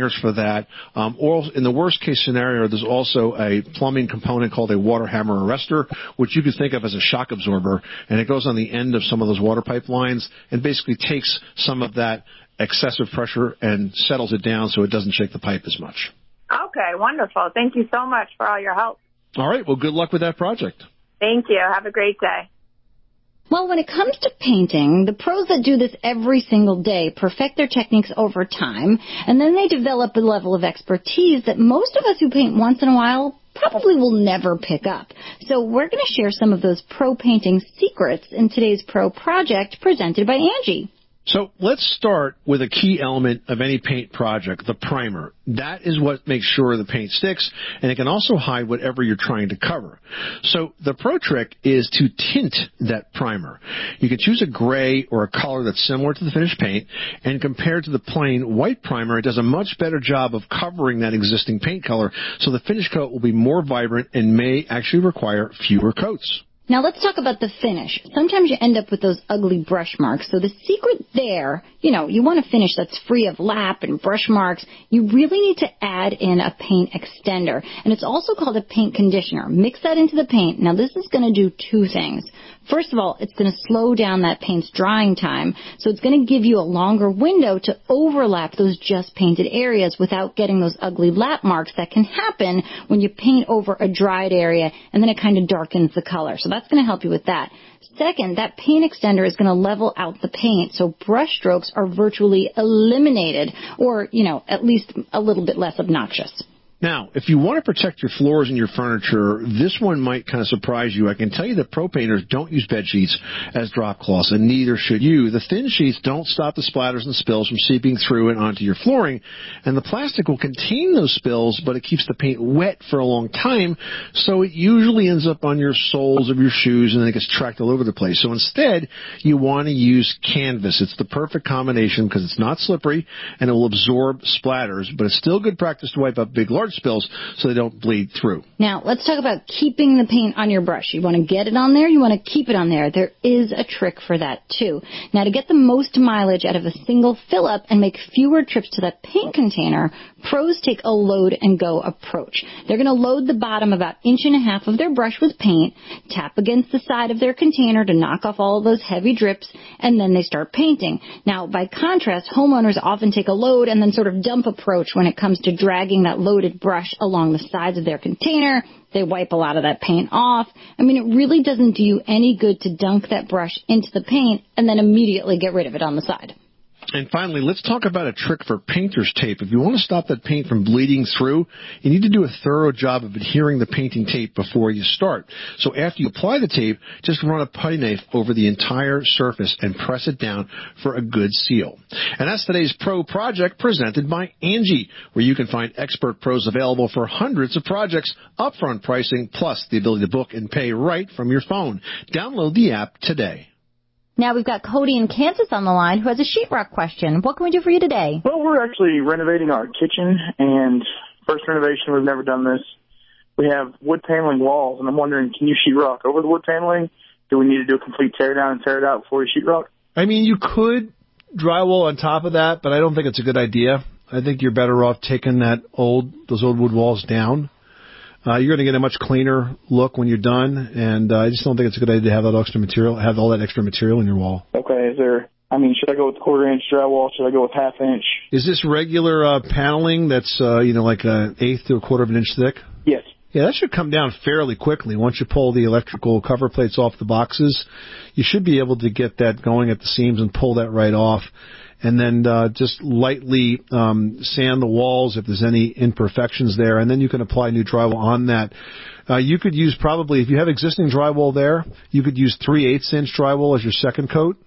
liners for that. Or in the worst case scenario, there's also a plumbing component called a water hammer arrestor, which you could think of as a shock absorber, and it goes on the end of some of those water pipe lines and basically takes some of that excessive pressure and settles it down so it doesn't shake the pipe as much. Okay, wonderful. Thank you so much for all your help. All right, well, good luck with that project. Thank you. Have a great day. Well, when it comes to painting, the pros that do this every single day perfect their techniques over time, and then they develop a level of expertise that most of us who paint once in a while probably will never pick up. So we're going to share some of those pro painting secrets in today's Pro Project presented by Angie. So let's start with a key element of any paint project, the primer. That is what makes sure the paint sticks, and it can also hide whatever you're trying to cover. So the pro trick is to tint that primer. You can choose a gray or a color that's similar to the finished paint, and compared to the plain white primer, it does a much better job of covering that existing paint color, so the finished coat will be more vibrant and may actually require fewer coats. Now let's talk about the finish. Sometimes you end up with those ugly brush marks. So the secret there, you want a finish that's free of lap and brush marks. You really need to add in a paint extender. And it's also called a paint conditioner. Mix that into the paint. Now this is going to do two things. First of all, it's going to slow down that paint's drying time. So it's going to give you a longer window to overlap those just painted areas without getting those ugly lap marks that can happen when you paint over a dried area and then it kind of darkens the color. So that's going to help you with that. Second, that paint extender is going to level out the paint, so brush strokes are virtually eliminated, or, at least a little bit less obnoxious. Now, if you want to protect your floors and your furniture, this one might kind of surprise you. I can tell you that pro painters don't use bed sheets as drop cloths, and neither should you. The thin sheets don't stop the splatters and spills from seeping through and onto your flooring, and the plastic will contain those spills, but it keeps the paint wet for a long time, so it usually ends up on your soles of your shoes, and then it gets tracked all over the place. So instead, you want to use canvas. It's the perfect combination because it's not slippery, and it will absorb splatters, but it's still good practice to wipe up big, large spills so they don't bleed through. Now, let's talk about keeping the paint on your brush. You want to get it on there, you want to keep it on there. There is a trick for that, too. Now, to get the most mileage out of a single fill-up and make fewer trips to that paint container, pros take a load-and-go approach. They're going to load the bottom about 1.5 inches of their brush with paint, tap against the side of their container to knock off all of those heavy drips, and then they start painting. Now, by contrast, homeowners often take a load and then sort of dump approach when it comes to dragging that loaded brush along the sides of their container. They wipe a lot of that paint off. I mean, it really doesn't do you any good to dunk that brush into the paint and then immediately get rid of it on the side. And finally, let's talk about a trick for painter's tape. If you want to stop that paint from bleeding through, you need to do a thorough job of adhering the painting tape before you start. So after you apply the tape, just run a putty knife over the entire surface and press it down for a good seal. And that's today's Pro Project presented by Angie, where you can find expert pros available for hundreds of projects, upfront pricing, plus the ability to book and pay right from your phone. Download the app today. Now we've got Cody in Kansas on the line who has a sheetrock question. What can we do for you today? Well, we're actually renovating our kitchen, and first renovation, we've never done this. We have wood paneling walls, and I'm wondering, can you sheetrock over the wood paneling? Do we need to do a complete tear down and tear it out before you sheetrock? I mean, you could drywall on top of that, but I don't think it's a good idea. I think you're better off taking those old wood walls down. You're going to get a much cleaner look when you're done, and I just don't think it's a good idea to have all that extra material in your wall. Okay, should I go with 1/4 inch drywall? Should I go with 1/2 inch? Is this regular paneling that's, like 1/8 to 1/4 inch thick? Yes. Yeah, that should come down fairly quickly. Once you pull the electrical cover plates off the boxes, you should be able to get that going at the seams and pull that right off. And then just lightly sand the walls if there's any imperfections there, and then you can apply new drywall on that. You could use probably, if you have existing drywall there, you could use 3/8 inch drywall as your second coat.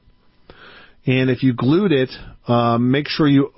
And if you glued it, make sure you'll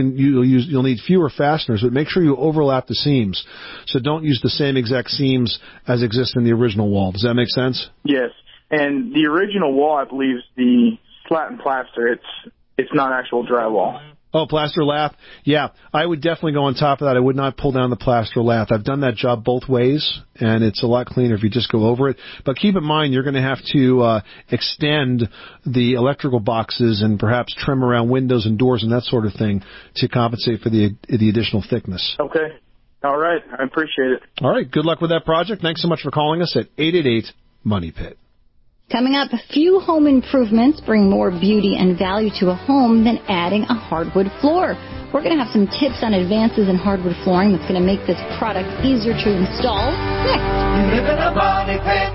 need fewer fasteners, but make sure you overlap the seams. So don't use the same exact seams as exist in the original wall. Does that make sense? Yes. And the original wall, I believe, is the slat and plaster. It's not actual drywall. Oh, plaster lath? Yeah, I would definitely go on top of that. I would not pull down the plaster lath. I've done that job both ways, and it's a lot cleaner if you just go over it. But keep in mind, you're going to have to extend the electrical boxes and perhaps trim around windows and doors and that sort of thing to compensate for the additional thickness. Okay. All right. I appreciate it. All right. Good luck with that project. Thanks so much for calling us at 888-MONEY-PIT. Coming up, few home improvements bring more beauty and value to a home than adding a hardwood floor. We're going to have some tips on advances in hardwood flooring that's going to make this product easier to install next. You live in a money pit.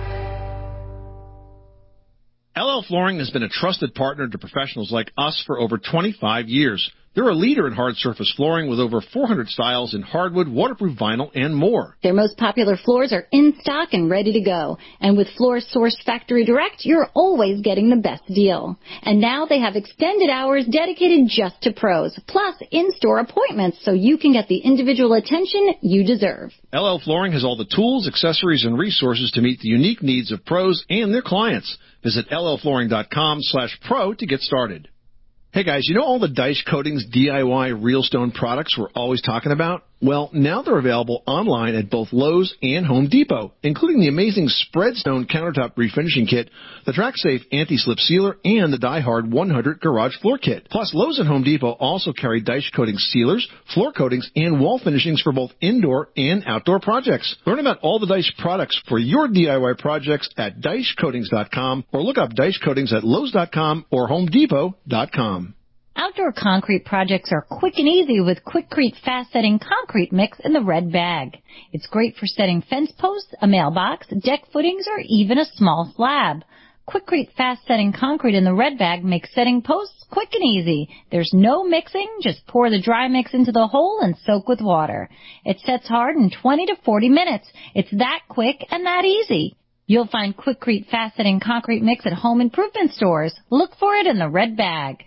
LL Flooring has been a trusted partner to professionals like us for over 25 years. They're a leader in hard surface flooring with over 400 styles in hardwood, waterproof vinyl, and more. Their most popular floors are in stock and ready to go. And with floors sourced factory direct, you're always getting the best deal. And now they have extended hours dedicated just to pros, plus in-store appointments so you can get the individual attention you deserve. LL Flooring has all the tools, accessories, and resources to meet the unique needs of pros and their clients. Visit llflooring.com/pro to get started. Hey guys, you know all the Dice Coatings DIY Real Stone products we're always talking about? Well, now they're available online at both Lowe's and Home Depot, including the amazing Spreadstone Countertop Refinishing Kit, the TrackSafe Anti-Slip Sealer, and the Die Hard 100 Garage Floor Kit. Plus, Lowe's and Home Depot also carry Dice Coatings sealers, floor coatings, and wall finishings for both indoor and outdoor projects. Learn about all the Dice products for your DIY projects at DiceCoatings.com or look up Dice Coatings at Lowe's.com or HomeDepot.com. Outdoor concrete projects are quick and easy with Quikrete fast-setting concrete mix in the red bag. It's great for setting fence posts, a mailbox, deck footings, or even a small slab. Quikrete fast-setting concrete in the red bag makes setting posts quick and easy. There's no mixing, just pour the dry mix into the hole and soak with water. It sets hard in 20 to 40 minutes. It's that quick and that easy. You'll find Quikrete fast-setting concrete mix at home improvement stores. Look for it in the red bag.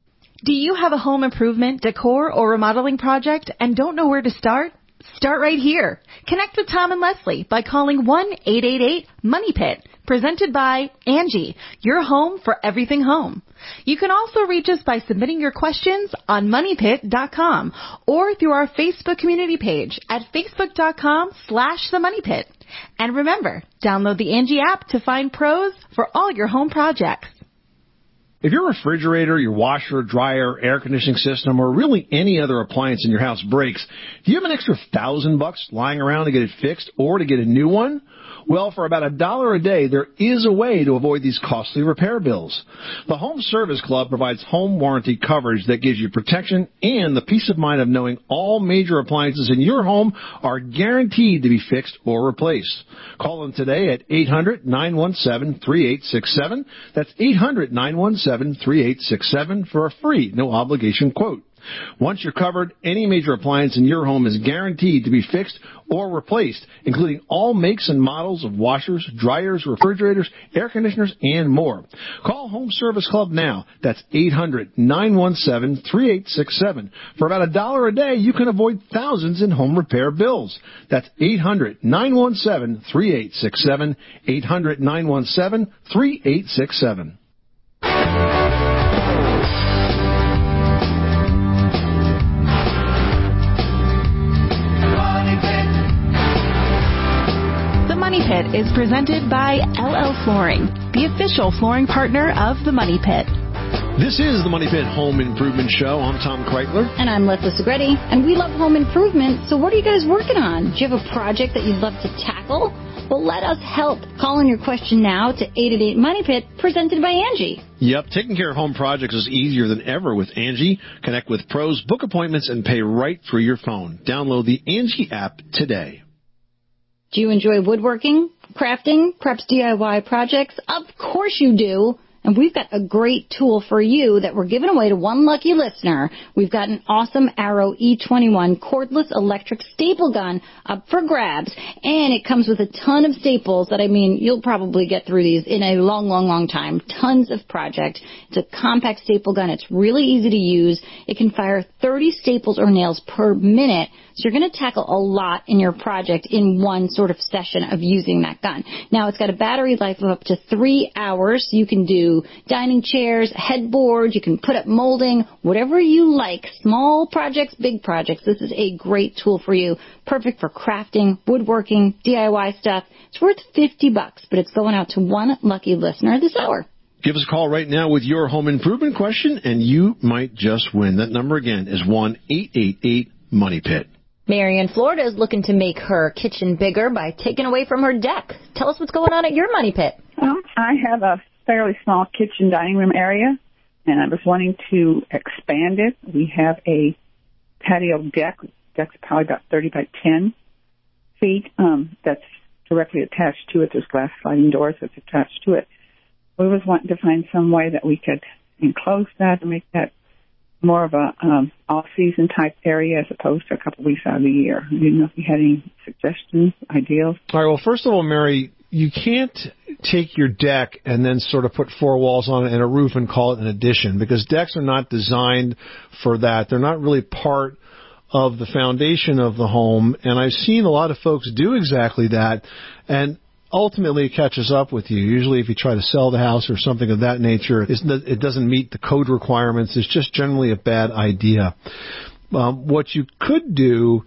Do you have a home improvement, decor, or remodeling project and don't know where to start? Start right here. Connect with Tom and Leslie by calling 1-888-MONEY-PIT, presented by Angie, your home for everything home. You can also reach us by submitting your questions on MoneyPit.com or through our Facebook community page at Facebook.com/TheMoneyPit. And remember, download the Angie app to find pros for all your home projects. If your refrigerator, your washer, dryer, air conditioning system, or really any other appliance in your house breaks, do you have an extra $1,000 lying around to get it fixed or to get a new one? Well, for about $1 a day, there is a way to avoid these costly repair bills. The Home Service Club provides home warranty coverage that gives you protection and the peace of mind of knowing all major appliances in your home are guaranteed to be fixed or replaced. Call them today at 800-917-3867. That's 800-917-3867 for a free, no-obligation quote. Once you're covered, any major appliance in your home is guaranteed to be fixed or replaced, including all makes and models of washers, dryers, refrigerators, air conditioners, and more. Call Home Service Club now. That's 800-917-3867. For about $1 a day, you can avoid thousands in home repair bills. That's 800-917-3867, 800-917-3867. Money Pit is presented by LL Flooring, the official flooring partner of the Money Pit. This is the Money Pit Home Improvement Show. I'm Tom Kreitler. And I'm Leslie Segretti. And we love home improvement. So what are you guys working on? Do you have a project that you'd love to tackle? Well, let us help. Call in your question now to 888-MONEY-PIT, presented by Angie. Yep, taking care of home projects is easier than ever with Angie. Connect with pros, book appointments, and pay right through your phone. Download the Angie app today. Do you enjoy woodworking, crafting, perhaps DIY projects? Of course you do. And we've got a great tool for you that we're giving away to one lucky listener. We've got an awesome Arrow E21 cordless electric staple gun up for grabs. And it comes with a ton of staples that, you'll probably get through these in a long, long, long time. Tons of projects. It's a compact staple gun. It's really easy to use. It can fire 30 staples or nails per minute. So you're going to tackle a lot in your project in one sort of session of using that gun. Now, it's got a battery life of up to 3 hours. You can do do dining chairs, headboards. You can put up molding, whatever you like. Small projects, big projects. This is a great tool for you. Perfect for crafting, woodworking, DIY stuff. It's worth $50, but it's going out to one lucky listener this hour. Give us a call right now with your home improvement question, and you might just win. That number again is 1-888-MONEY-PIT. Mary in Florida is looking to make her kitchen bigger by taking away from her deck. Tell us what's going on at your money pit. I have a fairly small kitchen dining room area, and I was wanting to expand it. We have a patio deck. The deck's probably about 30 by 10 feet. That's directly attached to it. There's glass sliding doors that's attached to it. We was wanting to find some way that we could enclose that and make that more of a all-season type area as opposed to a couple weeks out of the year. I didn't know if you had any suggestions, ideas. All right, well, first of all, Mary, you can't take your deck and then sort of put four walls on it and a roof and call it an addition, because decks are not designed for that. They're not really part of the foundation of the home, and I've seen a lot of folks do exactly that, and ultimately it catches up with you. Usually if you try to sell the house or something of that nature, it doesn't meet the code requirements. It's just generally a bad idea. What you could do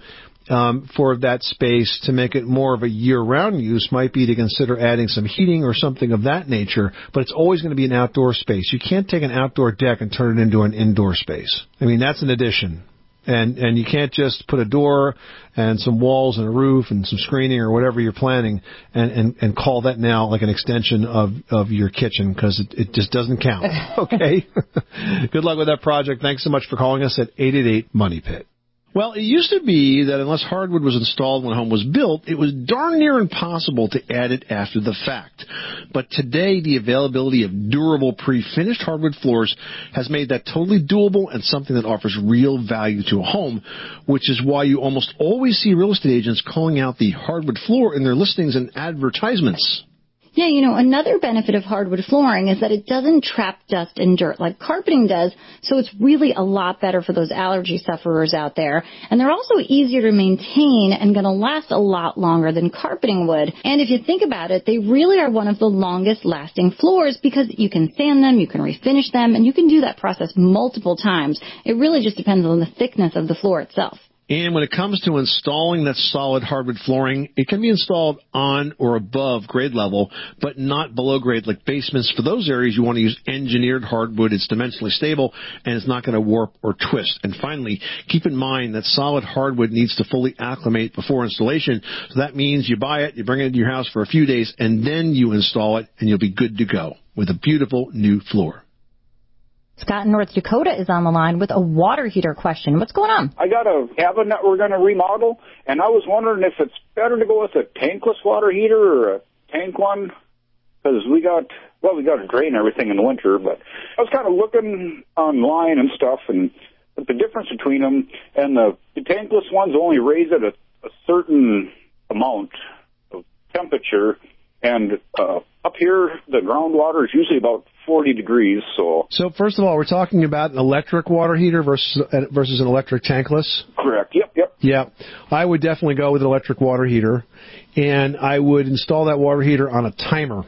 for that space to make it more of a year-round use might be to consider adding some heating or something of that nature, but it's always going to be an outdoor space. You can't take an outdoor deck and turn it into an indoor space. I mean, that's an addition. And you can't just put a door and some walls and a roof and some screening or whatever you're planning and call that now like an extension of your kitchen, because it just doesn't count. Okay? Good luck with that project. Thanks so much for calling us at 888-MONEY-PIT. Well, it used to be that unless hardwood was installed when a home was built, it was darn near impossible to add it after the fact. But today, the availability of durable pre-finished hardwood floors has made that totally doable and something that offers real value to a home, which is why you almost always see real estate agents calling out the hardwood floor in their listings and advertisements. Yeah, another benefit of hardwood flooring is that it doesn't trap dust and dirt like carpeting does, so it's really a lot better for those allergy sufferers out there. And they're also easier to maintain and going to last a lot longer than carpeting would. And if you think about it, they really are one of the longest lasting floors because you can sand them, you can refinish them, and you can do that process multiple times. It really just depends on the thickness of the floor itself. And when it comes to installing that solid hardwood flooring, it can be installed on or above grade level, but not below grade like basements. For those areas, you want to use engineered hardwood. It's dimensionally stable, and it's not going to warp or twist. And finally, keep in mind that solid hardwood needs to fully acclimate before installation. So that means you buy it, you bring it into your house for a few days, and then you install it, and you'll be good to go with a beautiful new floor. Scott in North Dakota is on the line with a water heater question. What's going on? I got a cabin that we're going to remodel, and I was wondering if it's better to go with a tankless water heater or a tank one, because we got to drain everything in the winter. But I was kind of looking online and stuff, and the difference between them, and the tankless ones only raise at a certain amount of temperature, and up here the groundwater is usually about 40 degrees. So first of all, we're talking about an electric water heater versus an electric tankless? Correct. Yep. Yeah. I would definitely go with an electric water heater, and I would install that water heater on a timer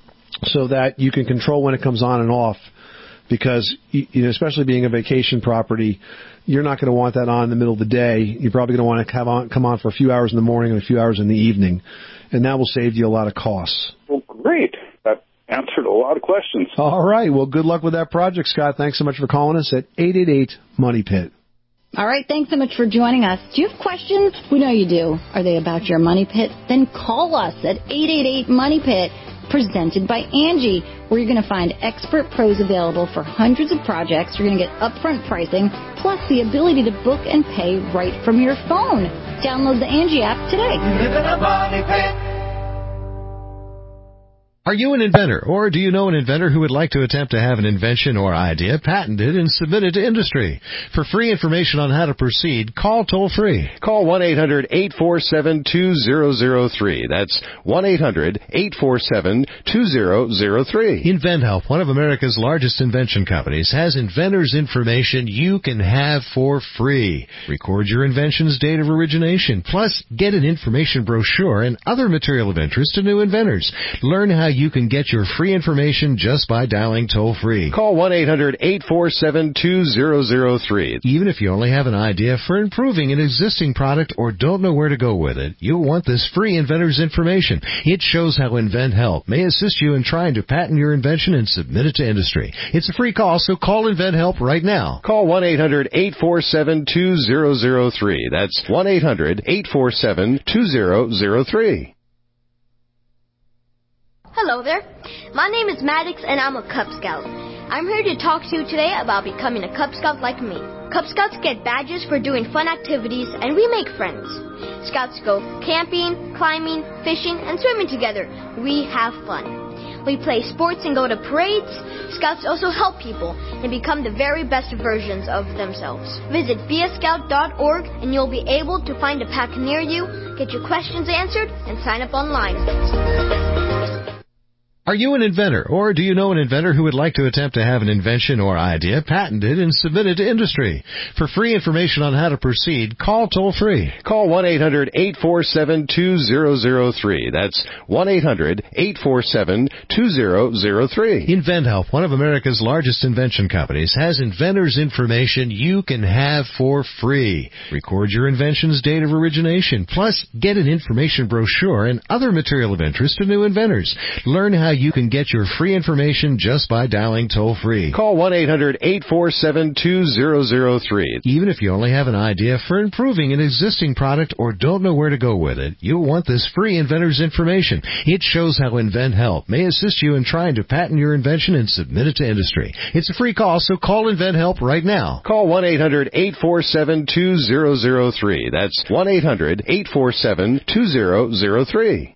so that you can control when it comes on and off, because especially being a vacation property, you're not going to want that on in the middle of the day. You're probably going to want to come on for a few hours in the morning and a few hours in the evening, and that will save you a lot of costs. Well, great. That answered a lot of questions. All right. Well, good luck with that project, Scott. Thanks so much for calling us at 888-MONEY-PIT. All right. Thanks so much for joining us. Do you have questions? We know you do. Are they about your money pit? Then call us at 888-MONEY-PIT. Presented by Angie, where you're going to find expert pros available for hundreds of projects. You're going to get upfront pricing, plus the ability to book and pay right from your phone. Download the Angie app today. You live in a money pit. Are you an inventor, or do you know an inventor who would like to attempt to have an invention or idea patented and submitted to industry? For free information on how to proceed, call toll-free. Call 1-800-847-2003. That's 1-800-847-2003. InventHelp, one of America's largest invention companies, has inventors' information you can have for free. Record your invention's date of origination, plus get an information brochure and other material of interest to new inventors. Learn how you can get your free information just by dialing toll-free. Call 1-800-847-2003. Even if you only have an idea for improving an existing product or don't know where to go with it, you'll want this free inventor's information. It shows how InventHelp may assist you in trying to patent your invention and submit it to industry. It's a free call, so call InventHelp right now. Call 1-800-847-2003. That's 1-800-847-2003. Hello there. My name is Maddox and I'm a Cub Scout. I'm here to talk to you today about becoming a Cub Scout like me. Cub Scouts get badges for doing fun activities and we make friends. Scouts go camping, climbing, fishing, and swimming together. We have fun. We play sports and go to parades. Scouts also help people and become the very best versions of themselves. Visit beascout.org and you'll be able to find a pack near you, get your questions answered, and sign up online. Are you an inventor, or do you know an inventor who would like to attempt to have an invention or idea patented and submitted to industry? For free information on how to proceed, call toll-free. Call 1-800-847-2003. That's 1-800-847-2003. InventHelp, one of America's largest invention companies, has inventors' information you can have for free. Record your invention's date of origination, plus get an information brochure and other material of interest to new inventors. Learn how you can get your free information just by dialing toll-free. Call 1-800-847-2003. Even if you only have an idea for improving an existing product or don't know where to go with it, you'll want this free inventor's information. It shows how InventHelp may assist you in trying to patent your invention and submit it to industry. It's a free call, so call InventHelp right now. Call 1-800-847-2003. That's 1-800-847-2003.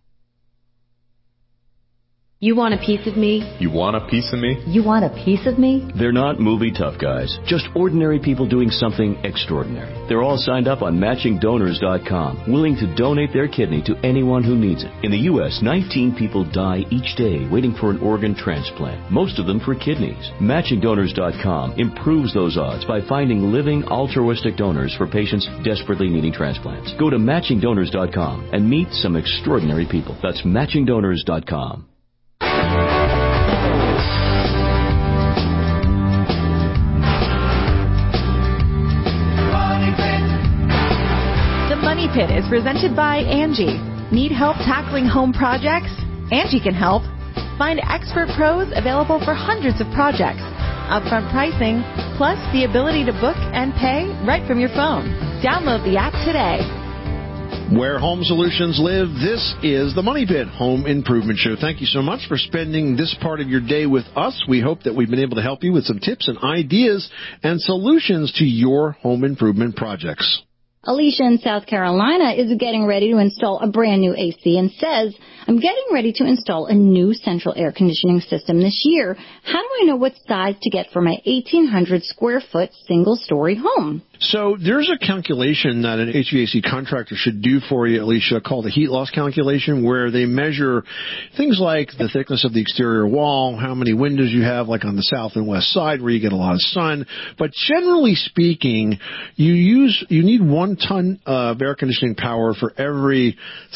You want a piece of me? You want a piece of me? You want a piece of me? They're not movie tough guys. Just ordinary people doing something extraordinary. They're all signed up on MatchingDonors.com, willing to donate their kidney to anyone who needs it. In the U.S., 19 people die each day waiting for an organ transplant, most of them for kidneys. MatchingDonors.com improves those odds by finding living altruistic donors for patients desperately needing transplants. Go to MatchingDonors.com and meet some extraordinary people. That's MatchingDonors.com. The Money Pit is presented by Angie. Need help tackling home projects? Angie can help. Find expert pros available for hundreds of projects. Upfront pricing, plus the ability to book and pay right from your phone. Download the app today. Where home solutions live, this is the Money Pit Home Improvement Show. Thank you so much for spending this part of your day with us. We hope that we've been able to help you with some tips and ideas and solutions to your home improvement projects. Alicia in South Carolina is getting ready to install a brand new AC and says, I'm getting ready to install a new central air conditioning system this year. How do I know what size to get for my 1,800 square foot single-story home? So there's a calculation that an HVAC contractor should do for you, Alicia, called the heat loss calculation, where they measure things like the thickness of the exterior wall, how many windows you have, like on the south and west side where you get a lot of sun. But generally speaking, you need 1 ton of air conditioning power for every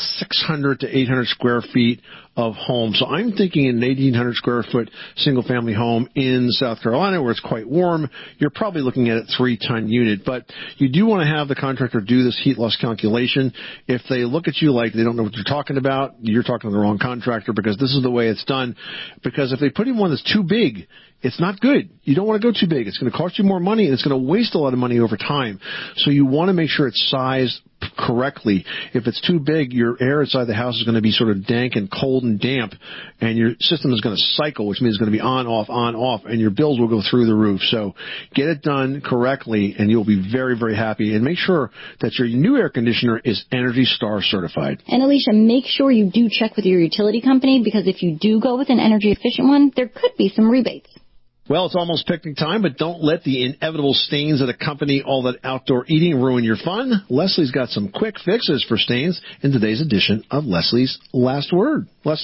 600 to 800 square feet of home. So I'm thinking an 1,800 square foot single family home in South Carolina where it's quite warm, you're probably looking at a 3-ton unit. But you do want to have the contractor do this heat loss calculation. If they look at you like they don't know what you're talking about, you're talking to the wrong contractor, because this is the way it's done. Because if they put in one that's too big, it's not good. You don't want to go too big. It's going to cost you more money, and it's going to waste a lot of money over time. So you want to make sure it's sized correctly. If it's too big, your air inside the house is going to be sort of dank and cold and damp, and your system is going to cycle, which means it's going to be on, off, and your bills will go through the roof. So get it done correctly, and you'll be very, very happy. And make sure that your new air conditioner is Energy Star certified. And Alicia, make sure you do check with your utility company, because if you do go with an energy efficient one, there could be some rebates. Well, it's almost picnic time, but don't let the inevitable stains that accompany all that outdoor eating ruin your fun. Leslie's got some quick fixes for stains in today's edition of Leslie's Last Word. Leslie?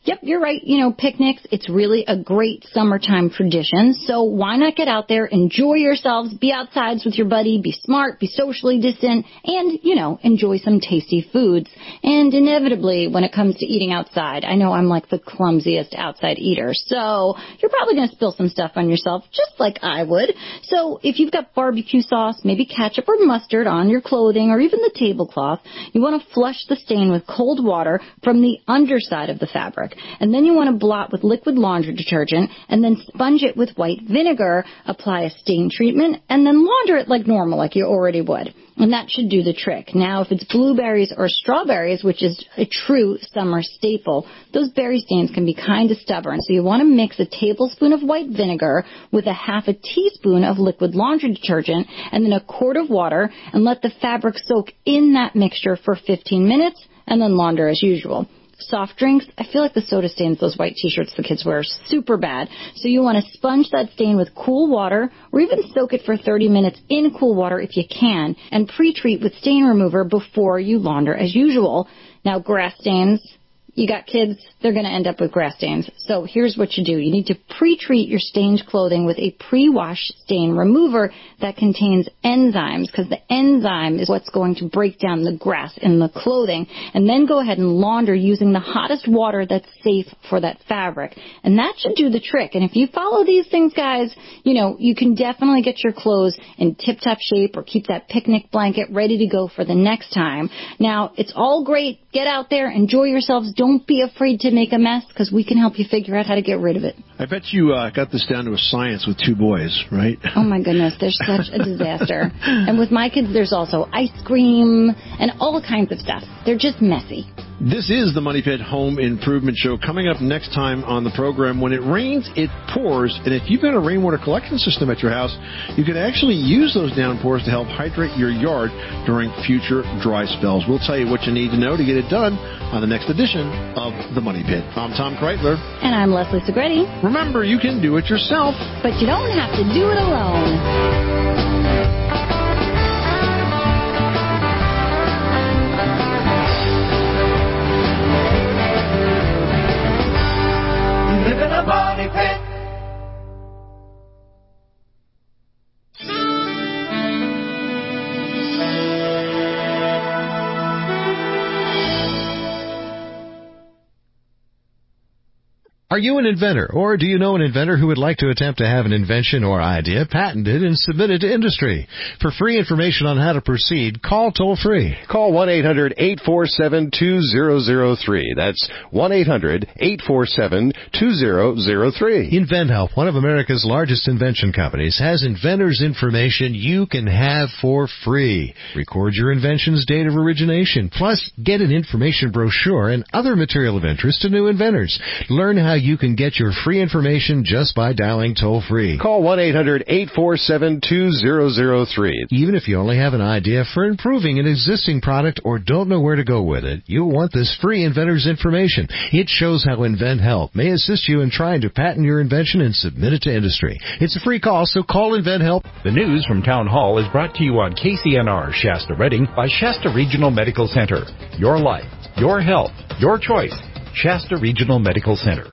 Yep, you're right. Picnics, it's really a great summertime tradition. So why not get out there, enjoy yourselves, be outside with your buddy, be smart, be socially distant, and, enjoy some tasty foods. And inevitably, when it comes to eating outside, I know I'm like the clumsiest outside eater. So you're probably going to spill some stuff on yourself, just like I would. So if you've got barbecue sauce, maybe ketchup or mustard on your clothing or even the tablecloth, you want to flush the stain with cold water from the underside of the fabric. And then you want to blot with liquid laundry detergent and then sponge it with white vinegar, apply a stain treatment, and then launder it like normal, like you already would. And that should do the trick. Now, if it's blueberries or strawberries, which is a true summer staple, those berry stains can be kind of stubborn. So you want to mix a tablespoon of white vinegar with a half a teaspoon of liquid laundry detergent and then a quart of water and let the fabric soak in that mixture for 15 minutes and then launder as usual. Soft drinks, I feel like the soda stains those white t-shirts the kids wear are super bad. So you want to sponge that stain with cool water or even soak it for 30 minutes in cool water if you can and pre-treat with stain remover before you launder as usual. Now, grass stains. You got kids, they're going to end up with grass stains. So here's what you do. You need to pre-treat your stained clothing with a pre-wash stain remover that contains enzymes, because the enzyme is what's going to break down the grass in the clothing. And then go ahead and launder using the hottest water that's safe for that fabric. And that should do the trick. And if you follow these things, guys, you can definitely get your clothes in tip-top shape or keep that picnic blanket ready to go for the next time. Now, it's all great. Get out there, enjoy yourselves. Don't be afraid to make a mess, because we can help you figure out how to get rid of it. I bet you got this down to a science with 2 boys, right? Oh, my goodness. There's such a disaster. And with my kids, there's also ice cream and all kinds of stuff. They're just messy. This is the Money Pit Home Improvement Show. Coming up next time on the program, when it rains, it pours. And if you've got a rainwater collection system at your house, you can actually use those downpours to help hydrate your yard during future dry spells. We'll tell you what you need to know to get it done on the next edition of the Money Pit. I'm Tom Kreitler. And I'm Leslie Segretti. Remember, you can do it yourself, but you don't have to do it alone. Money Pit. Are you an inventor, or do you know an inventor who would like to attempt to have an invention or idea patented and submitted to industry? For free information on how to proceed, call toll-free. Call 1-800-847-2003. That's 1-800-847-2003. InventHelp, one of America's largest invention companies, has inventors' information you can have for free. Record your invention's date of origination, plus get an information brochure and other material of interest to new inventors. Learn how you can get your free information just by dialing toll-free. Call 1-800-847-2003. Even if you only have an idea for improving an existing product or don't know where to go with it, you'll want this free inventor's information. It shows how InventHelp may assist you in trying to patent your invention and submit it to industry. It's a free call, so call InventHelp. The news from Town Hall is brought to you on KCNR Shasta Redding by Shasta Regional Medical Center. Your life, your health, your choice. Shasta Regional Medical Center.